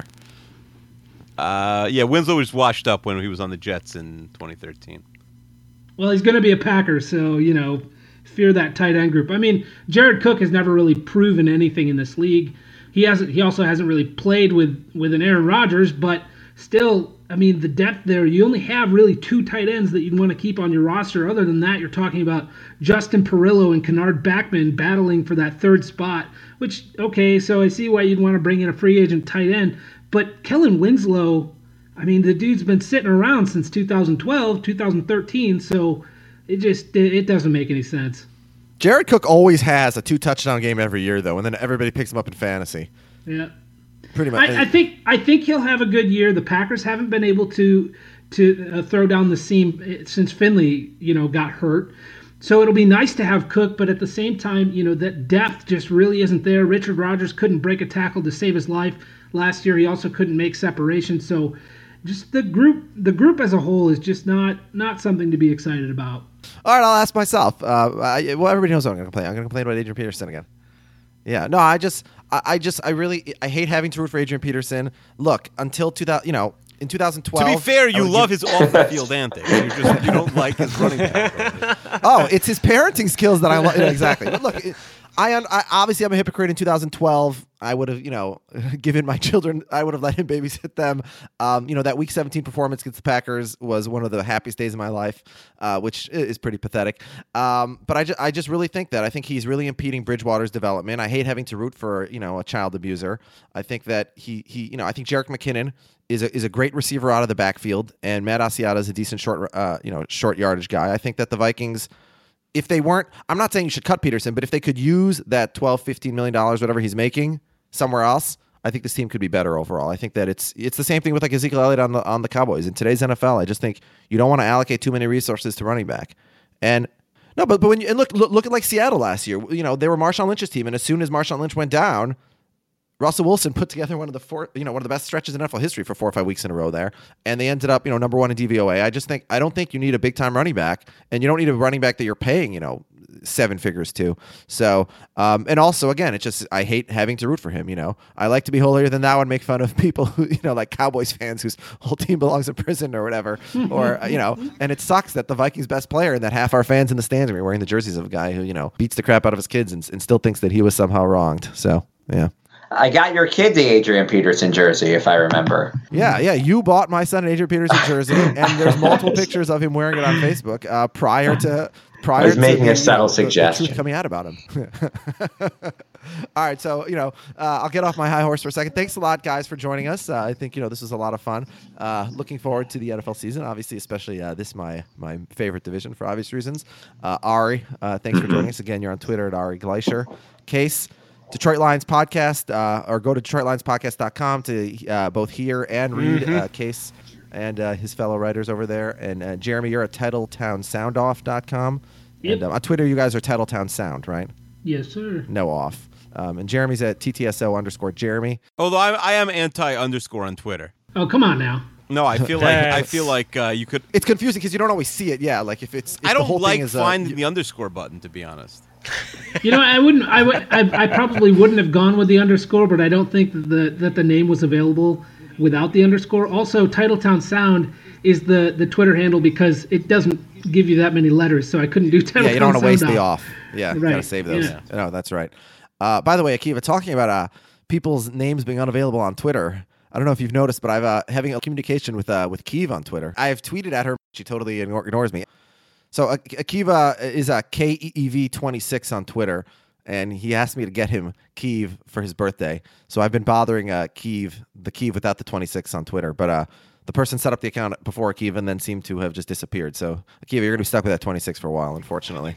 uh, yeah, Winslow was washed up when he was on the Jets in twenty thirteen. Well, he's going to be a Packer, so, you know, fear that tight end group. I mean, Jared Cook has never really proven anything in this league. He hasn't. He also hasn't really played with, with an Aaron Rodgers, but still, I mean, the depth there, you only have really two tight ends that you'd want to keep on your roster. Other than that, you're talking about Justin Perillo and Kennard Backman battling for that third spot, which, okay, so I see why you'd want to bring in a free agent tight end. But Kellen Winslow, I mean, the dude's been sitting around since two thousand twelve, two thousand thirteen, so it just it doesn't make any sense. Jared Cook always has a two touchdown game every year, though, and then everybody picks him up in fantasy. Yeah. Pretty much. I, I think I think he'll have a good year. The Packers haven't been able to to uh, throw down the seam since Finley, you know, got hurt. So it'll be nice to have Cook, but at the same time, you know, that depth just really isn't there. Richard Rodgers couldn't break a tackle to save his life last year. He also couldn't make separation. So just the group the group as a whole is just not not something to be excited about. All right, I'll ask myself. Uh, I, well, everybody knows what I'm going to complain. I'm going to complain about Adrian Peterson again. Yeah, no, I just, I, I just, I really, I hate having to root for Adrian Peterson. Look, until two thousand, you know, in two thousand twelve. To be fair, I you would love give- his off-the-field antics. You just you don't like his running back. Oh, it's his parenting skills that I love. Exactly. But look, it, I, un- I obviously I'm a hypocrite. In two thousand twelve, I would have, you know, given my children, I would have let him babysit them. Um, you know, that Week seventeen performance against the Packers was one of the happiest days of my life, uh, which is pretty pathetic. Um, but I, ju- I just really think that I think he's really impeding Bridgewater's development. I hate having to root for, you know, a child abuser. I think that he he, you know, I think Jerick McKinnon is a, is a great receiver out of the backfield, and Matt Asiata is a decent short, uh, you know, short yardage guy. I think that the Vikings, if they weren't, I'm not saying you should cut Peterson, but if they could use that twelve, fifteen million dollars, whatever he's making somewhere else, I think this team could be better overall. I think that it's it's the same thing with like Ezekiel Elliott on the on the Cowboys. In today's N F L, I just think you don't want to allocate too many resources to running back. And no, but but when you and look look, look at like Seattle last year, you know, they were Marshawn Lynch's team, and as soon as Marshawn Lynch went down, Russell Wilson put together one of the four, you know, one of the best stretches in N F L history for four or five weeks in a row there, and they ended up, you know, number one in D V O A. I just think I don't think you need a big time running back, and you don't need a running back that you're paying, you know, seven figures to. So, um, and also again, it's just I hate having to root for him. You know, I like to be holier than thou and make fun of people who, you know, like Cowboys fans whose whole team belongs in prison or whatever, or you know, and it sucks that the Vikings' best player and that half our fans in the stands are wearing the jerseys of a guy who, you know, beats the crap out of his kids and, and still thinks that he was somehow wronged. So, yeah. I got your kid the Adrian Peterson jersey, if I remember. Yeah, yeah. You bought my son an Adrian Peterson jersey, and there's multiple pictures of him wearing it on Facebook uh, prior to prior I was to making the, a subtle you know, the- the suggestion. truth coming out about him. All right, so, you know, uh, I'll get off my high horse for a second. Thanks a lot, guys, for joining us. Uh, I think, you know, this was a lot of fun. Uh, looking forward to the N F L season, obviously, especially uh, this my my favorite division for obvious reasons. Uh, Ari, uh, thanks for joining us. Again, you're on Twitter at Ari Gleischer. Case, Detroit Lions Podcast, uh, or go to detroit lions podcast dot com to uh, both hear and read Mm-hmm. uh, Case and uh, his fellow writers over there. And uh, Jeremy, you're at titletown sound off dot com. Yep. And um, on Twitter, you guys are Titletown Sound, right? Yes, sir. No off. Um, and Jeremy's at T T S O underscore Jeremy. Although I, I am anti underscore on Twitter. Oh, come on now. No, I feel like I That's- feel like uh, you could. It's confusing because you don't always see it. Yeah, like if it's. If I the don't whole like thing is, finding uh, the underscore button, to be honest. You know, I wouldn't. I would. I, I probably wouldn't have gone with the underscore, but I don't think that the that the name was available without the underscore. Also, Titletown Sound is the the Twitter handle because it doesn't give you that many letters, so I couldn't do Titletown Yeah, you don't want to waste Sound the off. off. Yeah, Right, gotta save those. yeah. No, that's right. Uh, by the way, Akiva, talking about uh, people's names being unavailable on Twitter. I don't know if you've noticed, but I've uh, having a communication with uh, with Kiev on Twitter. I have tweeted at her. She totally ignore, ignores me. So uh, Akiva is a K E E V twenty-six on Twitter, and he asked me to get him Kiev for his birthday. So I've been bothering uh, Kiev, the Kiev without the twenty-six on Twitter. But uh, the person set up the account before Akiva and then seemed to have just disappeared. So Akiva, you're going to be stuck with that twenty-six for a while, unfortunately.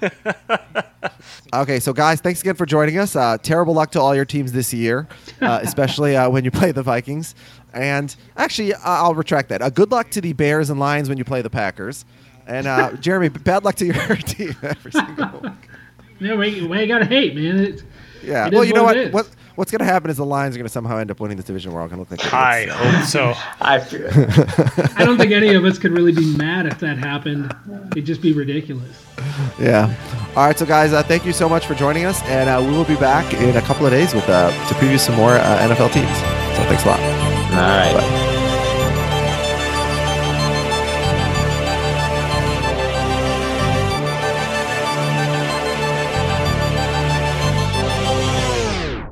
Okay, so guys, thanks again for joining us. Uh, terrible luck to all your teams this year, uh, especially uh, when you play the Vikings. And actually, uh, I'll retract that. Uh, good luck to the Bears and Lions when you play the Packers. And uh, Jeremy, bad luck to your team every single week. Yeah, why, why you gotta hate, man? It's, Yeah. it Well, is you know what what? it is. What what's going to happen is the Lions are going to somehow end up winning this division. We're all going to look like I idiots. hope so. I feel, I don't think any of us could really be mad if that happened. It'd just be ridiculous. Yeah. All right, so guys, uh, thank you so much for joining us, and uh, we will be back in a couple of days with uh, to preview some more uh, N F L teams. So thanks a lot. all right. Bye.